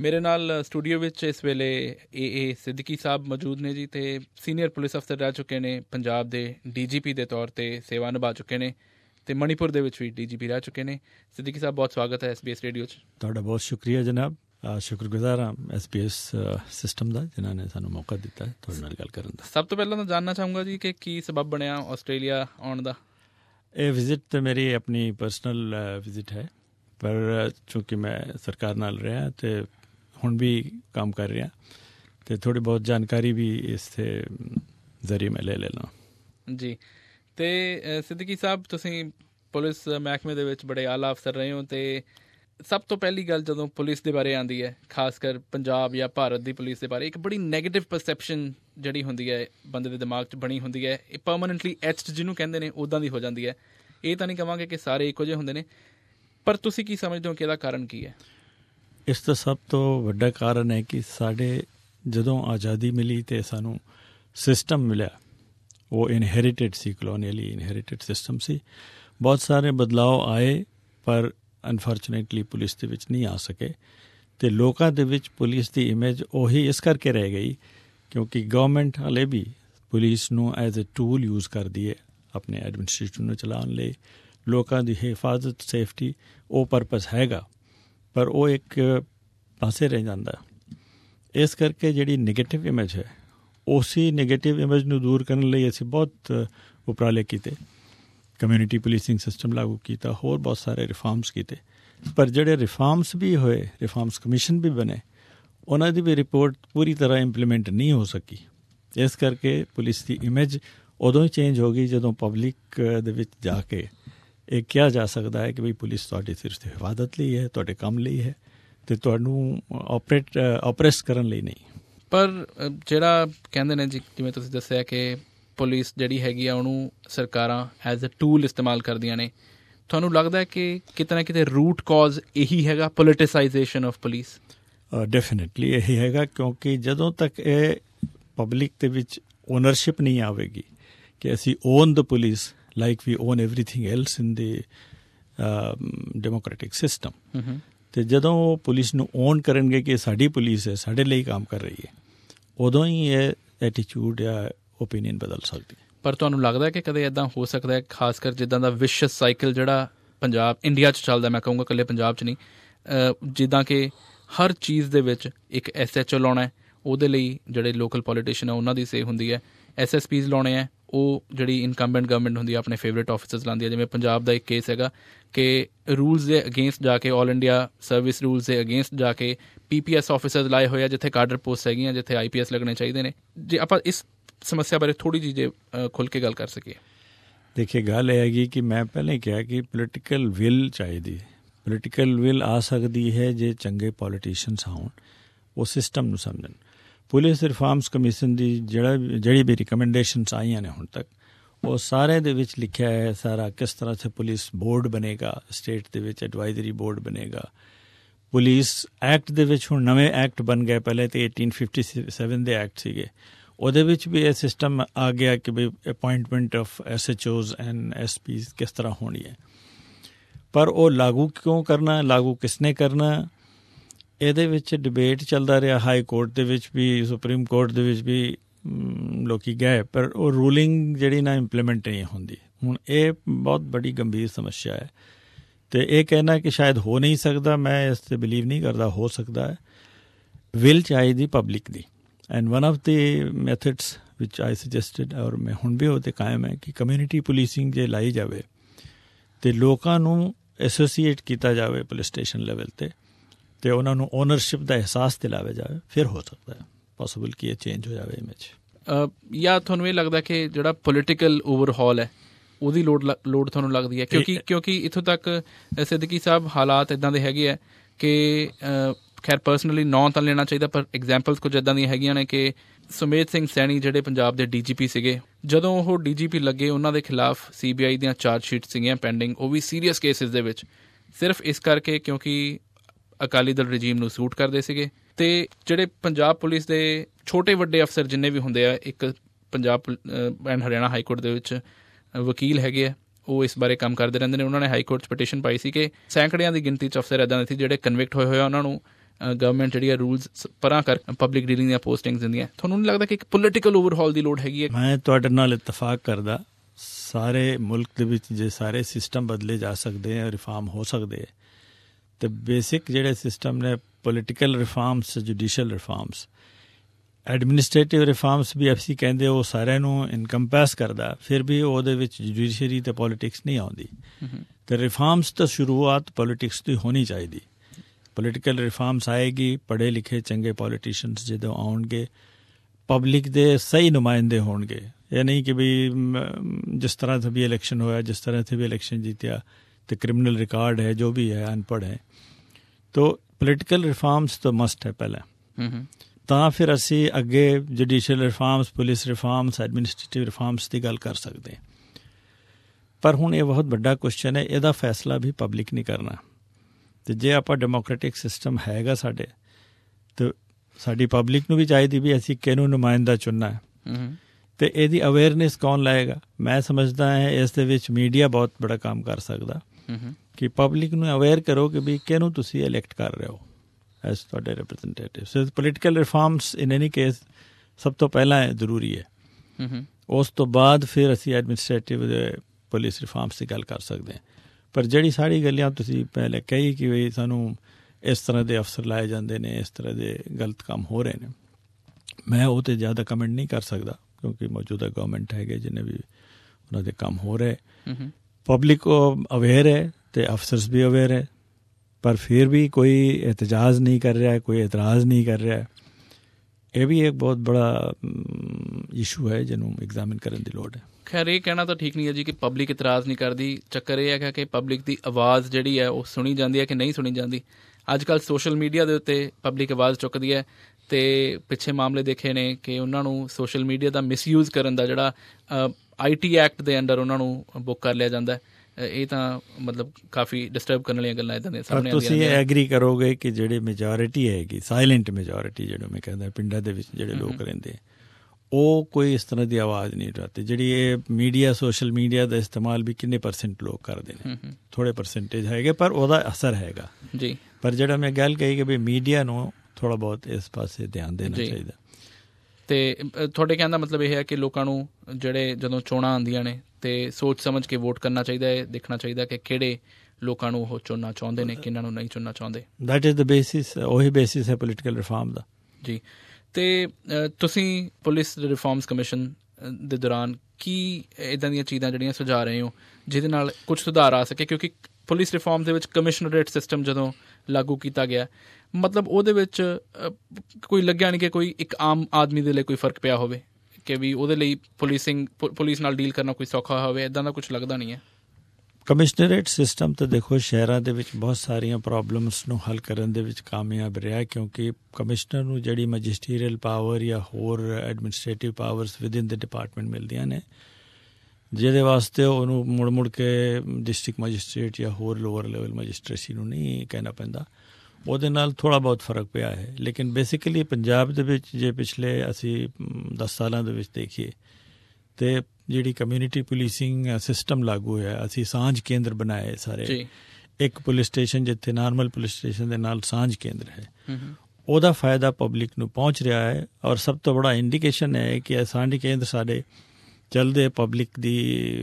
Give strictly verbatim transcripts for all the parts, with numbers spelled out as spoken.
ਮੇਰੇ ਨਾਲ ਸਟੂਡੀਓ ਵਿੱਚ ਇਸ ਵੇਲੇ ਏ ਏ ਸਿੱਦੀਕੀ ਸਾਹਿਬ ਮੌਜੂਦ ਨੇ ਜੀ, ਅਤੇ ਸੀਨੀਅਰ ਪੁਲਿਸ ਅਫਸਰ ਰਹਿ ਚੁੱਕੇ ਨੇ, ਪੰਜਾਬ ਦੇ ਡੀ ਜੀ ਪੀ ਦੇ ਤੌਰ 'ਤੇ ਸੇਵਾ ਨਿਭਾ ਚੁੱਕੇ ਨੇ, ਅਤੇ ਮਣੀਪੁਰ ਦੇ ਵਿੱਚ ਵੀ ਡੀ ਜੀ ਪੀ ਰਹਿ ਚੁੱਕੇ ਨੇ। ਸਿੱਦੀਕੀ ਸਾਹਿਬ, ਬਹੁਤ ਸਵਾਗਤ ਹੈ ਐਸ ਬੀ ਐਸ ਰੇਡੀਓ 'ਚ। ਤੁਹਾਡਾ ਬਹੁਤ ਸ਼ੁਕਰੀਆ ਜਨਾਬ, ਸ਼ੁਕਰਗੁਜ਼ਾਰ ਹਾਂ ਐਸ ਬੀ ਐਸ ਸਿਸਟਮ ਦਾ, ਜਿਨ੍ਹਾਂ ਨੇ ਸਾਨੂੰ ਮੌਕਾ ਦਿੱਤਾ ਹੈ ਤੁਹਾਡੇ ਨਾਲ ਗੱਲ ਕਰਨ ਦਾ। ਸਭ ਤੋਂ ਪਹਿਲਾਂ ਤਾਂ ਜਾਣਨਾ ਚਾਹੂੰਗਾ ਜੀ ਕਿ ਕੀ ਸਬਬ ਬਣਿਆ ਆਸਟ੍ਰੇਲੀਆ ਆਉਣ ਦਾ? ਇਹ ਵਿਜ਼ਿਟ ਤਾਂ ਮੇਰੀ ਆਪਣੀ ਪਰਸਨਲ ਵਿਜ਼ਿਟ ਹੈ, ਪਰ ਚੂੰਕਿ ਮੈਂ ਸਰਕਾਰ ਨਾਲ ਰਿਹਾ ਅਤੇ ਹੁਣ ਵੀ ਕੰਮ ਕਰ ਰਿਹਾ, ਅਤੇ ਥੋੜ੍ਹੀ ਬਹੁਤ ਜਾਣਕਾਰੀ ਵੀ ਇਸ ਦੇ ਜ਼ਰੀਏ ਮੈਂ ਲੈ ਲੈਣਾ ਜੀ। ਅਤੇ ਸਿੱਦੀਕੀ ਸਾਹਿਬ, ਤੁਸੀਂ ਪੁਲਿਸ ਮਹਿਕਮੇ ਦੇ ਵਿੱਚ ਬੜੇ ਆਲਾ ਅਫਸਰ ਰਹੇ ਹੋ, ਅਤੇ ਸਭ ਤੋਂ ਪਹਿਲੀ ਗੱਲ ਜਦੋਂ ਪੁਲਿਸ ਦੇ ਬਾਰੇ ਆਉਂਦੀ ਹੈ, ਖਾਸ ਕਰ ਪੰਜਾਬ ਜਾਂ ਭਾਰਤ ਦੀ ਪੁਲਿਸ ਦੇ ਬਾਰੇ, ਇੱਕ ਬੜੀ ਨੈਗੇਟਿਵ ਪਰਸੈਪਸ਼ਨ ਜਿਹੜੀ ਹੁੰਦੀ ਹੈ ਬੰਦੇ ਦੇ ਦਿਮਾਗ 'ਚ ਬਣੀ ਹੁੰਦੀ ਹੈ, ਇਹ ਪਰਮਾਨੈਂਟਲੀ ਐਚਡ ਜਿਹਨੂੰ ਕਹਿੰਦੇ ਨੇ ਉੱਦਾਂ ਦੀ ਹੋ ਜਾਂਦੀ ਹੈ। ਇਹ ਤਾਂ ਨਹੀਂ ਕਹਾਂਗੇ ਕਿ ਸਾਰੇ ਇੱਕੋ ਜਿਹੇ ਹੁੰਦੇ ਨੇ, ਪਰ ਤੁਸੀਂ ਕੀ ਸਮਝਦੇ ਹੋ ਕਿ ਇਹਦਾ ਕਾਰਨ ਕੀ ਹੈ? ਇਸ ਦਾ ਸਭ ਤੋਂ ਵੱਡਾ ਕਾਰਨ ਹੈ ਕਿ ਸਾਡੇ ਜਦੋਂ ਆਜ਼ਾਦੀ ਮਿਲੀ ਅਤੇ ਸਾਨੂੰ ਸਿਸਟਮ ਮਿਲਿਆ, ਉਹ ਇਨਹੈਰੀਟਿਡ ਸੀ, ਕਲੋਨੀਅਲੀ ਇਨਹੈਰੀਟਿਡ ਸਿਸਟਮ ਸੀ। ਬਹੁਤ ਸਾਰੇ ਬਦਲਾਅ ਆਏ, ਪਰ ਅਨਫੋਰਚੂਨੇਟਲੀ ਪੁਲਿਸ ਦੇ ਵਿੱਚ ਨਹੀਂ ਆ ਸਕੇ, ਅਤੇ ਲੋਕਾਂ ਦੇ ਵਿੱਚ ਪੁਲਿਸ ਦੀ ਇਮੇਜ ਉਹੀ ਇਸ ਕਰਕੇ ਰਹਿ ਗਈ ਕਿਉਂਕਿ ਗਵਰਨਮੈਂਟ ਹਾਲੇ ਵੀ ਪੁਲਿਸ ਨੂੰ ਐਜ਼ ਅ ਟੂਲ ਯੂਜ਼ ਕਰਦੀ ਹੈ ਆਪਣੇ ਐਡਮਿਨਿਸਟ੍ਰੇਸ਼ਨ ਨੂੰ ਚਲਾਉਣ ਲਈ। ਲੋਕਾਂ ਦੀ ਹਿਫਾਜ਼ਤ, ਸੇਫਟੀ, ਉਹ ਪਰਪਸ ਹੈਗਾ, ਪਰ ਉਹ ਇੱਕ ਪਾਸੇ ਰਹਿ ਜਾਂਦਾ। ਇਸ ਕਰਕੇ ਜਿਹੜੀ ਨੈਗੇਟਿਵ ਇਮੇਜ ਹੈ, ਉਸੀ ਨੈਗੇਟਿਵ ਇਮੇਜ ਨੂੰ ਦੂਰ ਕਰਨ ਲਈ ਅਸੀਂ ਬਹੁਤ ਉਪਰਾਲੇ ਕੀਤੇ, ਕਮਿਊਨਿਟੀ ਪੁਲਿਸਿੰਗ ਸਿਸਟਮ ਲਾਗੂ ਕੀਤਾ, ਹੋਰ ਬਹੁਤ ਸਾਰੇ ਰਿਫਾਰਮਸ ਕੀਤੇ, ਪਰ ਜਿਹੜੇ ਰਿਫਾਰਮਸ ਵੀ ਹੋਏ, ਰਿਫਾਰਮਸ ਕਮਿਸ਼ਨ ਵੀ ਬਣੇ, ਉਹਨਾਂ ਦੀ ਵੀ ਰਿਪੋਰਟ ਪੂਰੀ ਤਰ੍ਹਾਂ ਇੰਪਲੀਮੈਂਟ ਨਹੀਂ ਹੋ ਸਕੀ। ਇਸ ਕਰਕੇ ਪੁਲਿਸ ਦੀ ਇਮੇਜ ਉਦੋਂ ਹੀ ਚੇਂਜ ਹੋ ਗਈ ਜਦੋਂ ਪਬਲਿਕ ਦੇ ਵਿੱਚ ਜਾ ਕੇ ਇਹ ਕਿਹਾ ਜਾ ਸਕਦਾ ਹੈ ਕਿ ਬਈ ਪੁਲਿਸ ਤੁਹਾਡੀ ਸਿਰਫ ਹਿਫਾਜ਼ਤ ਲਈ ਹੈ, ਤੁਹਾਡੇ ਕੰਮ ਲਈ ਹੈ, ਅਤੇ ਤੁਹਾਨੂੰ ਆਪਰੇਟ ਆਪਰੈਸ ਕਰਨ ਲਈ ਨਹੀਂ। ਪਰ ਜਿਹੜਾ ਕਹਿੰਦੇ ਨੇ ਜੀ, ਜਿਵੇਂ ਤੁਸੀਂ ਦੱਸਿਆ ਕਿ ਪੁਲਿਸ ਜਿਹੜੀ ਹੈਗੀ ਆ ਉਹਨੂੰ ਸਰਕਾਰਾਂ ਐਜ਼ ਅ ਟੂਲ ਇਸਤੇਮਾਲ ਕਰਦੀਆਂ ਨੇ, ਤੁਹਾਨੂੰ ਲੱਗਦਾ ਹੈ ਕਿ ਕਿਤੇ ਨਾ ਕਿਤੇ ਰੂਟ ਕਾਜ਼ ਇਹੀ ਹੈਗਾ, ਪੋਲੀਟੀਸਾਈਜ਼ੇਸ਼ਨ ਆਫ ਪੁਲਿਸ? ਡੈਫੀਨੇਟਲੀ ਇਹੀ ਹੈਗਾ, ਕਿਉਂਕਿ ਜਦੋਂ ਤੱਕ ਇਹ ਪਬਲਿਕ ਦੇ ਵਿੱਚ ਓਨਰਸ਼ਿਪ ਨਹੀਂ ਆਵੇਗੀ ਕਿ ਅਸੀਂ own the police like we own everything else in the democratic system, ਅਤੇ ਜਦੋਂ ਉਹ ਪੁਲਿਸ ਨੂੰ ਓਨ ਕਰਨਗੇ ਕਿ ਸਾਡੀ ਪੁਲਿਸ ਹੈ, ਸਾਡੇ ਲਈ ਕੰਮ ਕਰ ਰਹੀ ਹੈ, ਉਦੋਂ ਹੀ ਇਹ ਐਟੀਚਿਊਡ ਜਾਂ ਓਪੀਨੀਅਨ ਬਦਲ ਸਕਦੀ ਹੈ। ਪਰ ਤੁਹਾਨੂੰ ਲੱਗਦਾ ਕਿ ਕਦੇ ਇੱਦਾਂ ਹੋ ਸਕਦਾ ਹੈ, ਖਾਸ ਕਰ ਜਿੱਦਾਂ ਦਾ ਵਿਸ਼ਸ ਸਾਈਕਲ ਜਿਹੜਾ ਪੰਜਾਬ ਇੰਡੀਆ 'ਚ ਚੱਲਦਾ, ਮੈਂ ਕਹੂੰਗਾ ਇਕੱਲੇ ਪੰਜਾਬ 'ਚ ਨਹੀਂ, ਜਿੱਦਾਂ ਕਿ ਹਰ ਚੀਜ਼ ਦੇ ਵਿੱਚ ਇੱਕ ਐਸ ਐਚ ਓ ਲਾਉਣਾ ਹੈ, ਉਹਦੇ ਲਈ ਜਿਹੜੇ ਲੋਕਲ ਪੋਲੀਟੀਸ਼ੀਅਨ ਆ ਉਹਨਾਂ ਦੀ ਸੇ ਹੁੰਦੀ ਹੈ, ਐਸ ਐਸ ਪੀਜ਼ ਲਾਉਣੇ ਹੈ, ਉਹ ਜਿਹੜੀ ਇਨਕੰਬੈਂਟ ਗਵਰਨਮੈਂਟ ਹੁੰਦੀ ਹੈ ਆਪਣੇ ਫੇਵਰੇਟ ਆਫਿਸਰਸ ਲਾਉਂਦੀ ਹੈ। ਜਿਵੇਂ ਪੰਜਾਬ ਦਾ ਇੱਕ ਕੇਸ ਹੈਗਾ ਕਿ ਰੂਲਸ ਦੇ ਅਗੇਂਸਟ ਜਾ ਕੇ, ਆਲ ਇੰਡੀਆ ਸਰਵਿਸ ਰੂਲਸ ਦੇ ਅਗੇਂਸਟ ਜਾ ਕੇ ਪੀ ਪੀ ਐਸ ਆਫਿਸਰਸ ਲਾਏ ਹੋਏ ਆ, ਜਿੱਥੇ ਕਾਡਰ ਪੋਸਟ ਹੈਗੀਆਂ, ਜਿੱਥੇ ਆਈ ਪੀ ਐਸ ਲੱਗਣੇ ਚਾਹੀਦੇ ਨੇ। ਜੇ ਆਪਾਂ ਇਸ ਸਮੱਸਿਆ ਬਾਰੇ ਥੋੜ੍ਹੀ ਜਿਹੀ ਜੇ ਖੁੱਲ੍ਹ ਕੇ ਗੱਲ ਕਰ ਸਕੀਏ। ਦੇਖੀਏ, ਗੱਲ ਇਹ ਹੈਗੀ ਕਿ ਮੈਂ ਪਹਿਲਾਂ ਹੀ ਕਿਹਾ ਕਿ ਪੋਲੀਟੀਕਲ ਵਿਲ ਚਾਹੀਦੀ ਹੈ। ਪੋਲੀਟੀਕਲ ਵਿਲ ਆ ਸਕਦੀ ਹੈ ਜੇ ਚੰਗੇ ਪੋਲੀਟੀਸ਼ੀਅਨਸ ਹੋਣ, ਉਹ ਸਿਸਟਮ ਨੂੰ ਸਮਝਣ। ਪੁਲਿਸ ਰਿਫਾਰਮਸ ਕਮਿਸ਼ਨ ਦੀ ਜਿਹੜਾ ਜਿਹੜੀ ਵੀ ਰਿਕਮੈਂਡੇਸ਼ਨਸ ਆਈਆਂ ਨੇ ਹੁਣ ਤੱਕ, ਉਹ ਸਾਰੇ ਦੇ ਵਿੱਚ ਲਿਖਿਆ ਹੈ ਸਾਰਾ ਕਿਸ ਤਰ੍ਹਾਂ ਸੇ ਪੁਲਿਸ ਬੋਰਡ ਬਣੇਗਾ, ਸਟੇਟ ਦੇ ਵਿੱਚ ਐਡਵਾਈਜ਼ਰੀ ਬੋਰਡ ਬਣੇਗਾ। ਪੁਲਿਸ ਐਕਟ ਦੇ ਵਿੱਚ ਹੁਣ ਨਵੇਂ ਐਕਟ ਬਣ ਗਏ, ਪਹਿਲੇ ਤਾਂ ਏਟੀਨ ਫਿਫਟੀ ਸੈਵਨ ਦੇ ਐਕਟ ਸੀਗੇ, ਉਹਦੇ ਵਿੱਚ ਵੀ ਇਹ ਸਿਸਟਮ ਆ ਗਿਆ ਕਿ ਬਈ appointment of S H Os and S Ps ਕਿਸ ਤਰ੍ਹਾਂ ਹੋਣੀ ਹੈ। ਪਰ ਉਹ ਲਾਗੂ ਕਿਉਂ ਕਰਨਾ, ਲਾਗੂ ਕਿਸਨੇ ਕਰਨਾ, ਇਹਦੇ ਵਿੱਚ ਡਿਬੇਟ ਚੱਲਦਾ ਰਿਹਾ। ਹਾਈ ਕੋਰਟ ਦੇ ਵਿੱਚ ਵੀ, ਸੁਪਰੀਮ ਕੋਰਟ ਦੇ ਵਿੱਚ ਵੀ ਲੋਕੀ ਗਏ, ਪਰ ਉਹ ਰੂਲਿੰਗ ਜਿਹੜੀ ਨਾ ਇੰਪਲੀਮੈਂਟ ਨਹੀਂ ਹੁੰਦੀ। ਹੁਣ ਇਹ ਬਹੁਤ ਬੜੀ ਗੰਭੀਰ ਸਮੱਸਿਆ ਹੈ, ਅਤੇ ਇਹ ਕਹਿਣਾ ਕਿ ਸ਼ਾਇਦ ਹੋ ਨਹੀਂ ਸਕਦਾ, ਮੈਂ ਇਸ 'ਤੇ ਬਿਲੀਵ ਨਹੀਂ ਕਰਦਾ। ਹੋ ਸਕਦਾ ਹੈ। ਵਿਲ ਚਾਹੀਦੀ ਪਬਲਿਕ ਦੀ, and one of the methods which I suggested, ਔਰ ਮੈਂ ਹੁਣ ਵੀ ਉਹ 'ਤੇ ਕਾਇਮ ਹੈ ਕਿ ਕਮਿਊਨਿਟੀ ਪੁਲਿਸਿੰਗ ਜੇ ਲਾਈ ਜਾਵੇ ਅਤੇ ਲੋਕਾਂ ਨੂੰ ਐਸੋਸੀਏਟ ਕੀਤਾ ਜਾਵੇ ਪੁਲਿਸ ਸਟੇਸ਼ਨ ਲੈਵਲ 'ਤੇ, ਅਤੇ ਉਹਨਾਂ ਨੂੰ ਓਨਰਸ਼ਿਪ ਦਾ ਅਹਿਸਾਸ ਦਿਲਾਇਆ ਜਾਵੇ, ਫਿਰ ਹੋ ਸਕਦਾ ਹੈ ਪੋਸੀਬਲ ਕਿ ਇਹ ਚੇਂਜ ਹੋ ਜਾਵੇ ਇਮੇਜ। ਜਾਂ ਤੁਹਾਨੂੰ ਇਹ ਲੱਗਦਾ ਕਿ ਜਿਹੜਾ ਪੋਲੀਟੀਕਲ ਓਵਰਹੌਲ ਹੈ ਉਹਦੀ ਲੋੜ ਲੋੜ ਤੁਹਾਨੂੰ ਲੱਗਦੀ ਹੈ? ਕਿਉਂਕਿ ਕਿਉਂਕਿ ਇੱਥੋਂ ਤੱਕ ਸਿੱਦੀਕੀ ਸਾਹਿਬ ਹਾਲਾਤ ਇੱਦਾਂ ਦੇ ਹੈਗੇ ਹੈ ਕਿ ਖੈਰ ਪਰਸਨਲੀ ਨਾਂ ਤਾਂ ਲੈਣਾ ਚਾਹੀਦਾ, ਪਰ ਐਗਜ਼ਾਮਪਲਸ ਕੁਝ ਇੱਦਾਂ ਦੀਆਂ ਹੈਗੀਆਂ ਨੇ ਕਿ ਸੁਮੇਧ ਸਿੰਘ ਸੈਣੀ ਜਿਹੜੇ ਪੰਜਾਬ ਦੇ ਡੀ ਜੀ ਪੀ ਸੀਗੇ, ਜਦੋਂ ਉਹ ਡੀ ਜੀ ਪੀ ਲੱਗੇ, ਉਹਨਾਂ ਦੇ ਖਿਲਾਫ ਸੀ ਬੀ ਆਈ ਦੀਆਂ ਚਾਰਜ ਸ਼ੀਟ ਸੀਗੀਆਂ ਪੈਂਡਿੰਗ, ਉਹ ਵੀ ਸੀਰੀਅਸ ਕੇਸਿਸ ਦੇ ਵਿੱਚ, ਸਿਰਫ ਇਸ ਕਰਕੇ ਕਿਉਂਕਿ ਅਕਾਲੀ ਦਲ ਰਜੀਮ ਨੂੰ ਸੂਟ ਕਰਦੇ ਸੀਗੇ। ਅਤੇ ਜਿਹੜੇ ਪੰਜਾਬ ਪੁਲਿਸ ਦੇ ਛੋਟੇ ਵੱਡੇ ਅਫਸਰ ਜਿੰਨੇ ਵੀ ਹੁੰਦੇ ਆ, ਇੱਕ Punjab and Haryana high court ਦੇ ਵਿੱਚ ਵਕੀਲ ਹੈਗੇ ਆ, ਉਹ ਇਸ ਬਾਰੇ ਕੰਮ ਕਰਦੇ ਰਹਿੰਦੇ ਨੇ। ਉਹਨਾਂ ਨੇ ਹਾਈ ਕੋਰਟ 'ਚ ਪਟੀਸ਼ਨ ਪਾਈ ਸੀ ਕਿ ਸੈਂਕੜਿਆਂ ਦੀ ਗਿਣਤੀ 'ਚ ਅਫਸਰ ਇੱਦਾਂ ਦੇ ਸੀ ਜਿਹੜੇ ਕਨਵਿਕਟ ਹੋਏ ਹੋਏ ਆ, ਉਹਨਾਂ ਨੂੰ ਗਵਰਨਮੈਂਟ ਜਿਹੜੀ ਆ ਰੂਲਸ ਪਰਾਂ ਕਰ ਪਬਲਿਕ ਡੀਲਿੰਗ ਦੀਆਂ ਪੋਸਟਿੰਗਸ ਦਿੰਦੀਆਂ, ਤੁਹਾਨੂੰ ਨਹੀਂ ਲੱਗਦਾ ਕਿ ਇੱਕ ਪੋਲੀਟੀਕਲ ਓਵਰਹਾਲ ਦੀ ਲੋੜ ਹੈਗੀ ਹੈ? ਮੈਂ ਤੁਹਾਡੇ ਨਾਲ ਇਤਫਾਕ ਕਰਦਾ, ਸਾਰੇ ਮੁਲਕ ਦੇ ਵਿੱਚ ਜੇ ਸਾਰੇ ਸਿਸਟਮ ਬਦਲੇ ਜਾ ਸਕਦੇ ਹੈ, ਰਿਫਾਰਮ ਹੋ ਸਕਦੇ ਹੈ, ਤੇ ਬੇਸਿਕ ਜਿਹੜੇ ਸਿਸਟਮ ਨੇ political reforms, judicial reforms, administrative reforms ਵੀ ਅਸੀਂ ਕਹਿੰਦੇ ਉਹ ਸਾਰਿਆਂ ਨੂੰ ਇਨਕੰਪੈਸ ਕਰਦਾ, ਫਿਰ ਵੀ ਉਹਦੇ ਵਿੱਚ ਜੁਡੀਸ਼ਰੀ ਤੇ ਪੋਲੀਟਿਕਸ ਨਹੀਂ ਆਉਂਦੀ। ਤੇ ਰਿਫਾਰਮਸ ਤਾਂ ਸ਼ੁਰੂਆਤ ਪੋਲੀਟਿਕਸ ਦੀ ਹੋਣੀ ਚਾਹੀਦੀ। ਪੋਲੀਟੀਕਲ ਰਿਫਾਰਮਸ ਆਏਗੀ, ਪੜ੍ਹੇ ਲਿਖੇ ਚੰਗੇ ਪੋਲੀਟੀਸ਼ੀਅਨਸ ਜਦੋਂ ਆਉਣਗੇ, ਪਬਲਿਕ ਦੇ ਸਹੀ ਨੁਮਾਇੰਦੇ ਹੋਣਗੇ। ਇਹ ਨਹੀਂ ਕਿ ਵੀ ਜਿਸ ਤਰ੍ਹਾਂ से भी इलेक्शन होया, जिस तरह से भी इलेक्शन जीतिया तो क्रिमिनल रिकॉर्ड है, जो भी है, अनपढ़ है। तो पोलिटिकल रिफॉर्म्स तो मस्ट है पहले, ਤਾਂ ਫਿਰ ਅਸੀਂ ਅੱਗੇ judicial reforms, police reforms, administrative reforms ਦੀ ਗੱਲ ਕਰ ਸਕਦੇ। ਪਰ ਹੁਣ ਇਹ ਬਹੁਤ ਵੱਡਾ ਕੁਐਸਚਨ ਹੈ, ਇਹਦਾ ਫੈਸਲਾ ਵੀ ਪਬਲਿਕ ਨਹੀਂ ਕਰਨਾ। ਅਤੇ ਜੇ ਆਪਾਂ ਡੈਮੋਕ੍ਰੈਟਿਕ ਸਿਸਟਮ ਹੈਗਾ ਸਾਡੇ, ਤਾਂ ਸਾਡੀ ਪਬਲਿਕ ਨੂੰ ਵੀ ਚਾਹੀਦੀ ਵੀ ਅਸੀਂ ਕਿਹਨੂੰ ਨੁਮਾਇੰਦਾ ਚੁਣਨਾ ਹੈ, ਅਤੇ ਇਹਦੀ ਅਵੇਅਰਨੈਸ ਕੌਣ ਲਾਏਗਾ? ਮੈਂ ਸਮਝਦਾ ਹੈ ਇਸ ਦੇ ਵਿੱਚ ਮੀਡੀਆ ਬਹੁਤ ਬੜਾ ਕੰਮ ਕਰ ਸਕਦਾ ਕਿ ਪਬਲਿਕ ਨੂੰ ਅਵੇਅਰ ਕਰੋ ਕਿ ਵੀ ਕਿਹਨੂੰ ਤੁਸੀਂ ਇਲੈਕਟ ਕਰ ਰਹੇ ਹੋ ਐਜ਼ ਤੁਹਾਡੇ representative. So political reforms in any case ਸਭ ਤੋਂ ਪਹਿਲਾਂ ਜ਼ਰੂਰੀ ਹੈ। ਉਸ ਤੋਂ ਬਾਅਦ ਫਿਰ ਅਸੀਂ ਐਡਮਿਨਿਸਟ੍ਰੇਟਿਵ ਪੁਲਿਸ ਰਿਫਾਰਮਸ ਦੀ ਗੱਲ ਕਰ ਸਕਦੇ ਹਾਂ। ਪਰ ਜਿਹੜੀ ਸਾਰੀ ਗੱਲਾਂ ਤੁਸੀਂ ਪਹਿਲੇ ਕਹੀ ਕਿ ਵੀ ਸਾਨੂੰ ਇਸ ਤਰ੍ਹਾਂ ਦੇ ਅਫਸਰ ਲਾਏ ਜਾਂਦੇ ਨੇ, ਇਸ ਤਰ੍ਹਾਂ ਦੇ ਗਲਤ ਕੰਮ ਹੋ ਰਹੇ ਨੇ, ਮੈਂ ਉਹ 'ਤੇ ਜ਼ਿਆਦਾ ਕਮੈਂਟ ਨਹੀਂ ਕਰ ਸਕਦਾ ਕਿਉਂਕਿ ਮੌਜੂਦਾ ਗਵਰਨਮੈਂਟ ਹੈਗੇ ਜਿਹਨੇ ਵੀ ਉਹਨਾਂ ਦੇ ਕੰਮ ਹੋ ਰਹੇ। ਪਬਲਿਕ ਅਵੇਅਰ ਹੈ ਅਤੇ ਅਫਸਰਸ ਵੀ ਅਵੇਅਰ ਹੈ, ਪਰ ਫਿਰ ਵੀ ਕੋਈ एहतजाज नहीं कर रहा है, कोई एतराज़ नहीं कर रहा है। ये भी एक बहुत बड़ा इशू है ਜਿਹਨੂੰ ਐਗਜ਼ਾਮਿਨ ਕਰਨ ਦੀ ਲੋੜ ਹੈ। ਖੈਰ ਇਹ ਕਹਿਣਾ ਤਾਂ ਠੀਕ ਨਹੀਂ ਹੈ ਜੀ ਕਿ ਪਬਲਿਕ ਇਤਰਾਜ਼ ਨਹੀਂ ਕਰਦੀ। ਚੱਕਰ ਇਹ ਹੈਗਾ ਕਿ ਪਬਲਿਕ ਦੀ ਆਵਾਜ਼ ਜਿਹੜੀ ਹੈ ਉਹ ਸੁਣੀ ਜਾਂਦੀ ਹੈ ਕਿ ਨਹੀਂ ਸੁਣੀ ਜਾਂਦੀ। ਅੱਜ ਕੱਲ੍ਹ ਸੋਸ਼ਲ ਮੀਡੀਆ ਦੇ ਉੱਤੇ ਪਬਲਿਕ ਆਵਾਜ਼ ਚੁੱਕਦੀ ਹੈ, ਅਤੇ ਪਿੱਛੇ ਮਾਮਲੇ ਦੇਖੇ ਨੇ ਕਿ ਉਹਨਾਂ ਨੂੰ ਸੋਸ਼ਲ ਮੀਡੀਆ ਦਾ ਮਿਸਯੂਜ਼ ਕਰਨ ਦਾ ਜਿਹੜਾ ਆਈ ਟੀ ਐਕਟ ਦੇ ਅੰਡਰ ਉਹਨਾਂ ਨੂੰ ਬੁੱਕ ਕਰ ਲਿਆ ਜਾਂਦਾ। ਇਹ ਤਾਂ ਮਤਲਬ ਕਾਫੀ ਡਿਸਟਰਬ ਕਰਨ ਵਾਲੀਆਂ ਗੱਲਾਂ ਇੱਦਾਂ ਦੀਆਂ ਸਾਹਮਣੇ ਆਉਂਦੀਆਂ। ਤੁਸੀਂ ਐਗਰੀ ਕਰੋਗੇ ਕਿ ਜਿਹੜੀ ਮੈਜੋਰਿਟੀ ਹੈਗੀ, ਸਾਇਲੈਂਟ ਮੈਜੋਰਿਟੀ ਜਿਹੜੀ ਮੈਂ ਕਹਿੰਦਾ ਪਿੰਡਾਂ ਦੇ ਵਿੱਚ ਜਿਹੜੇ ਲੋਕ ਰਹਿੰਦੇ, ਉਹ ਕੋਈ ਇਸ ਤਰ੍ਹਾਂ ਦੀ ਆਵਾਜ਼ ਨਹੀਂ ਉਠਾਉਂਦੇ। ਜਿਹੜੀ ਇਹ ਮੀਡੀਆ, ਸੋਸ਼ਲ ਮੀਡੀਆ ਦਾ ਇਸਤੇਮਾਲ ਵੀ ਕਿੰਨੇ ਪਰਸੈਂਟ ਲੋਕ ਕਰਦੇ ਨੇ, ਥੋੜ੍ਹੇ ਪਰਸੈਂਟੇਜ ਹੈਗੇ, ਪਰ ਉਹਦਾ ਅਸਰ ਹੈਗਾ ਜੀ। ਪਰ ਜਿਹੜਾ ਮੈਂ ਗੱਲ ਕਹੀ ਕਿ ਵੀ ਮੀਡੀਆ ਨੂੰ ਥੋੜ੍ਹਾ ਬਹੁਤ ਇਸ ਪਾਸੇ ਧਿਆਨ ਦੇਣਾ ਚਾਹੀਦਾ। ਅਤੇ ਤੁਹਾਡੇ ਕਹਿਣ ਦਾ ਮਤਲਬ ਇਹ ਹੈ ਕਿ ਲੋਕਾਂ ਨੂੰ ਜਿਹੜੇ ਜਦੋਂ ਚੋਣਾਂ ਆਉਂਦੀਆਂ ਨੇ ਅਤੇ ਸੋਚ ਸਮਝ ਕੇ ਵੋਟ ਕਰਨਾ ਚਾਹੀਦਾ ਹੈ, ਦੇਖਣਾ ਚਾਹੀਦਾ ਕਿ ਕਿਹੜੇ ਲੋਕਾਂ ਨੂੰ ਉਹ ਚੁਣਨਾ ਚਾਹੁੰਦੇ ਨੇ, ਕਿਹਨਾਂ ਨੂੰ ਨਹੀਂ ਚੁਣਨਾ ਚਾਹੁੰਦੇ। ਦੈਟ ਇਜ਼ ਦ ਬੇਸਿਸ, ਉਹੀ ਬੇਸਿਸ ਹੈ ਪੋਲੀਟੀਕਲ ਰਿਫਾਰਮ ਦਾ ਜੀ। ਅਤੇ ਤੁਸੀਂ ਪੁਲਿਸ ਰਿਫਾਰਮਸ ਕਮਿਸ਼ਨ ਦੇ ਦੌਰਾਨ ਕੀ ਇੱਦਾਂ ਦੀਆਂ ਚੀਜ਼ਾਂ ਜਿਹੜੀਆਂ ਸੁਝਾ ਰਹੇ ਹੋ ਜਿਹਦੇ ਨਾਲ ਕੁਝ ਸੁਧਾਰ ਆ ਸਕੇ? ਕਿਉਂਕਿ ਪੁਲਿਸ ਰਿਫਾਰਮ ਦੇ ਵਿੱਚ ਕਮਿਸ਼ਨਰੇਟ ਸਿਸਟਮ ਜਦੋਂ ਲਾਗੂ ਕੀਤਾ ਗਿਆ, ਮਤਲਬ ਉਹਦੇ ਵਿੱਚ ਕੋਈ ਲੱਗਿਆ ਨਹੀਂ ਕਿ ਕੋਈ ਇੱਕ ਆਮ ਆਦਮੀ ਦੇ ਲਈ ਕੋਈ ਫਰਕ ਪਿਆ ਹੋਵੇ, ਕਿ ਵੀ ਉਹਦੇ ਲਈ ਪੁਲਿਸਿੰਗ ਪੁਲਿਸ ਨਾਲ ਡੀਲ ਕਰਨਾ ਕੋਈ ਸੌਖਾ ਹੋਵੇ, ਇੱਦਾਂ ਦਾ ਕੁਛ ਲੱਗਦਾ ਨਹੀਂ ਹੈ। ਕਮਿਸ਼ਨਰੇਟ ਸਿਸਟਮ ਤਾਂ ਦੇਖੋ ਸ਼ਹਿਰਾਂ ਦੇ ਵਿੱਚ ਬਹੁਤ ਸਾਰੀਆਂ ਪ੍ਰੋਬਲਮਸ ਨੂੰ ਹੱਲ ਕਰਨ ਦੇ ਵਿੱਚ ਕਾਮਯਾਬ ਰਿਹਾ, ਕਿਉਂਕਿ ਕਮਿਸ਼ਨਰ ਨੂੰ ਜਿਹੜੀ ਮੈਜਿਸਟੀਰੀਅਲ ਪਾਵਰ ਜਾਂ ਹੋਰ administrative powers within the department ਮਿਲਦੀਆਂ ਨੇ, ਜਿਹਦੇ ਵਾਸਤੇ ਉਹਨੂੰ ਮੁੜ ਮੁੜ ਕੇ ਡਿਸਟ੍ਰਿਕਟ ਮੈਜਿਸਟ੍ਰੇਟ ਜਾਂ ਹੋਰ ਲੋਅਰ ਲੈਵਲ ਮੈਜਿਸਟ੍ਰੇਸੀ ਨੂੰ ਨਹੀਂ ਕਹਿਣਾ ਪੈਂਦਾ। ਉਹਦੇ ਨਾਲ ਥੋੜ੍ਹਾ ਬਹੁਤ ਫਰਕ ਪਿਆ ਹੈ। ਲੇਕਿਨ ਬੇਸਿਕਲੀ ਪੰਜਾਬ ਦੇ ਵਿੱਚ ਜੇ ਪਿਛਲੇ ਅਸੀਂ ਦਸ ਸਾਲਾਂ ਦੇ ਵਿੱਚ ਦੇਖੀਏ ਅਤੇ ਜਿਹੜੀ ਕਮਿਊਨਿਟੀ ਪੁਲਿਸਿੰਗ ਸਿਸਟਮ ਲਾਗੂ ਹੋਇਆ, ਅਸੀਂ ਸਾਂਝ ਕੇਂਦਰ ਬਣਾਏ ਸਾਰੇ, ਇੱਕ ਪੁਲਿਸ ਸਟੇਸ਼ਨ ਜਿੱਥੇ ਨਾਰਮਲ ਪੁਲਿਸ ਸਟੇਸ਼ਨ ਦੇ ਨਾਲ ਸਾਂਝ ਕੇਂਦਰ ਹੈ, ਉਹਦਾ ਫਾਇਦਾ ਪਬਲਿਕ ਨੂੰ ਪਹੁੰਚ ਰਿਹਾ ਹੈ। ਔਰ ਸਭ ਤੋਂ ਬੜਾ ਇੰਡੀਕੇਸ਼ਨ ਹੈ ਕਿ ਇਹ ਸਾਂਝ ਕੇਂਦਰ ਸਾਡੇ ਚੱਲਦੇ ਪਬਲਿਕ ਦੀ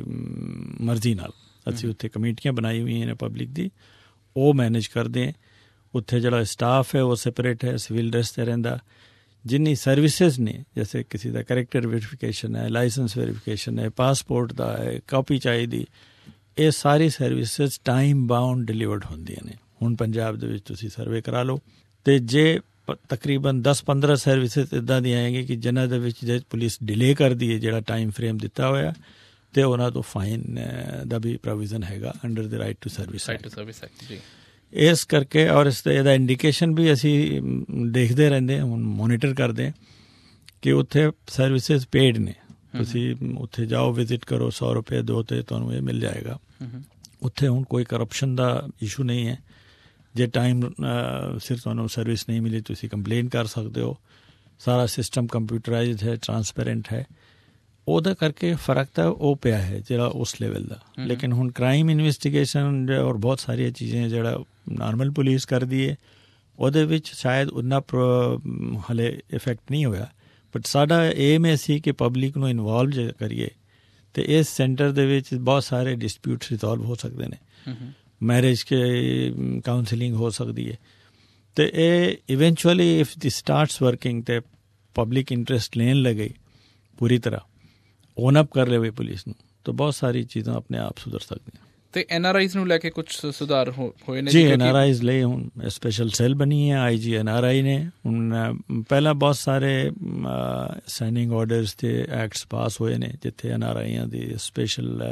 ਮਰਜ਼ੀ ਨਾਲ। ਅਸੀਂ ਉੱਥੇ ਕਮੇਟੀਆਂ ਬਣਾਈ ਹੋਈਆਂ ਨੇ ਪਬਲਿਕ ਦੀ, ਉਹ ਮੈਨੇਜ ਕਰਦੇ ਹੈ। ਉੱਥੇ ਜਿਹੜਾ ਸਟਾਫ ਹੈ ਉਹ ਸੈਪਰੇਟ ਹੈ, ਸਿਵਲ ਡਰੈਸ 'ਤੇ ਰਹਿੰਦਾ। ਜਿੰਨੀ ਸਰਵਿਸਿਜ਼ ਨੇ, ਜੈਸੇ ਕਿਸੇ ਦਾ ਕਰੈਕਟਰ ਵੈਰੀਫਿਕੇਸ਼ਨ ਹੈ, ਲਾਇਸੈਂਸ ਵੈਰੀਫਿਕੇਸ਼ਨ ਹੈ, ਪਾਸਪੋਰਟ ਦਾ ਹੈ, ਕਾਪੀ ਚਾਹੀਦੀ, ਇਹ ਸਾਰੀ ਸਰਵਿਸਿਜ਼ ਟਾਈਮ ਬਾਉਂਡ ਡਿਲੀਵਰਡ ਹੁੰਦੀਆਂ ਨੇ। ਹੁਣ ਪੰਜਾਬ ਦੇ ਵਿੱਚ ਤੁਸੀਂ ਸਰਵੇ ਕਰਾ ਲਓ ਅਤੇ ਜੇ ਤਕਰੀਬਨ ਦਸ ਪੰਦਰਾਂ ਸਰਵਿਸਿਜ਼ ਇੱਦਾਂ ਦੀਆਂ ਆਏਗੀ ਕਿ ਜਿਨ੍ਹਾਂ ਦੇ ਵਿੱਚ ਜੇ ਪੁਲਿਸ ਡਿਲੇ ਕਰਦੀ ਹੈ ਜਿਹੜਾ ਟਾਈਮ ਫਰੇਮ ਦਿੱਤਾ ਹੋਇਆ, ਅਤੇ ਉਹਨਾਂ ਤੋਂ ਫਾਈਨ ਦਾ ਵੀ ਪ੍ਰੋਵੀਜ਼ਨ ਹੈਗਾ under the right to service act. ਇਸ ਕਰਕੇ ਔਰ ਇਸ ਦਾ ਇਹਦਾ ਇੰਡੀਕੇਸ਼ਨ ਵੀ ਅਸੀਂ ਦੇਖਦੇ ਰਹਿੰਦੇ ਹਾਂ, ਹੁਣ ਮੋਨੀਟਰ ਕਰਦੇ ਹਾਂ ਕਿ ਉੱਥੇ ਸਰਵਿਸਿਜ਼ ਪੇਡ ਨੇ। ਤੁਸੀਂ ਉੱਥੇ ਜਾਓ, ਵਿਜ਼ਿਟ ਕਰੋ, ਸੌ ਰੁਪਏ ਦਿਓ ਅਤੇ ਤੁਹਾਨੂੰ ਇਹ ਮਿਲ ਜਾਏਗਾ। ਉੱਥੇ ਹੁਣ ਕੋਈ ਕਰਪਸ਼ਨ ਦਾ ਇਸ਼ੂ ਨਹੀਂ ਹੈ। ਜੇ ਟਾਈਮ ਸਿਰ ਤੁਹਾਨੂੰ ਸਰਵਿਸ ਨਹੀਂ ਮਿਲੀ, ਤੁਸੀਂ ਕੰਪਲੇਨ ਕਰ ਸਕਦੇ ਹੋ। ਸਾਰਾ ਸਿਸਟਮ ਕੰਪਿਊਟਰਾਈਜ਼ਡ ਹੈ, ਟਰਾਂਸਪੇਰੈਂਟ ਹੈ। ਉਹਦਾ ਕਰਕੇ ਫਰਕ ਤਾਂ ਉਹ ਪਿਆ ਹੈ ਜਿਹੜਾ ਉਸ ਲੈਵਲ ਦਾ। ਲੇਕਿਨ ਹੁਣ ਕ੍ਰਾਈਮ ਇਨਵੈਸਟੀਗੇਸ਼ਨ ਔਰ ਬਹੁਤ ਸਾਰੀਆਂ ਚੀਜ਼ਾਂ ਜਿਹੜਾ ਨਾਰਮਲ ਪੁਲਿਸ ਕਰਦੀ ਹੈ, ਉਹਦੇ ਵਿੱਚ ਸ਼ਾਇਦ ਉਨਾ ਹਲੇ ਇਫੈਕਟ ਨਹੀਂ ਹੋਇਆ, ਬਟ ਸਾਡਾ ਏਮ ਇਹ ਸੀ ਕਿ ਪਬਲਿਕ ਨੂੰ ਇਨਵੋਲਵ ਜੇ ਕਰੀਏ ਅਤੇ ਇਸ ਸੈਂਟਰ ਦੇ ਵਿੱਚ ਬਹੁਤ ਸਾਰੇ ਡਿਸਪਿਊਟਸ ਰਿਜ਼ੋਲਵ ਹੋ ਸਕਦੇ ਨੇ, ਮੈਰਿਜ ਕੇ ਕਾਊਂਸਲਿੰਗ ਹੋ ਸਕਦੀ ਹੈ, ਅਤੇ ਇਹ eventually if the starts working ਅਤੇ ਪਬਲਿਕ ਇੰਟਰਸਟ ਲੈਣ ਲੱਗੇ ਪੂਰੀ ਤਰ੍ਹਾਂ, ਓਨ ਅਪ ਕਰ ਲਵੇ ਪੁਲਿਸ ਨੂੰ, ਤਾਂ ਬਹੁਤ ਸਾਰੀ ਚੀਜ਼ਾਂ ਆਪਣੇ ਆਪ ਸੁਧਰ ਸਕਦੀਆਂ। ਤੇ ਐਨ ਆਰ ਆਈਜ਼ ਨੂੰ ਲੈ ਕੇ ਕੁਝ ਸੁਧਾਰ ਹੋਏ ਨੇ ਜੀ? ਐਨ ਆਰ ਆਈਜ਼ ਲਈ ਹੁਣ ਸਪੈਸ਼ਲ ਸੈੱਲ ਬਣੀ ਹੈ, ਆਈ ਜੀ ਐਨ ਆਰ ਆਈ ਨੇ। ਹੁਣ ਪਹਿਲਾਂ ਬਹੁਤ ਸਾਰੇ ਸਾਈਨਿੰਗ ਆਰਡਰਸ ਅਤੇ ਐਕਟਸ ਪਾਸ ਹੋਏ ਨੇ ਜਿੱਥੇ ਐਨ ਆਰ ਆਈਆਂ ਦੀ ਸਪੈਸ਼ਲ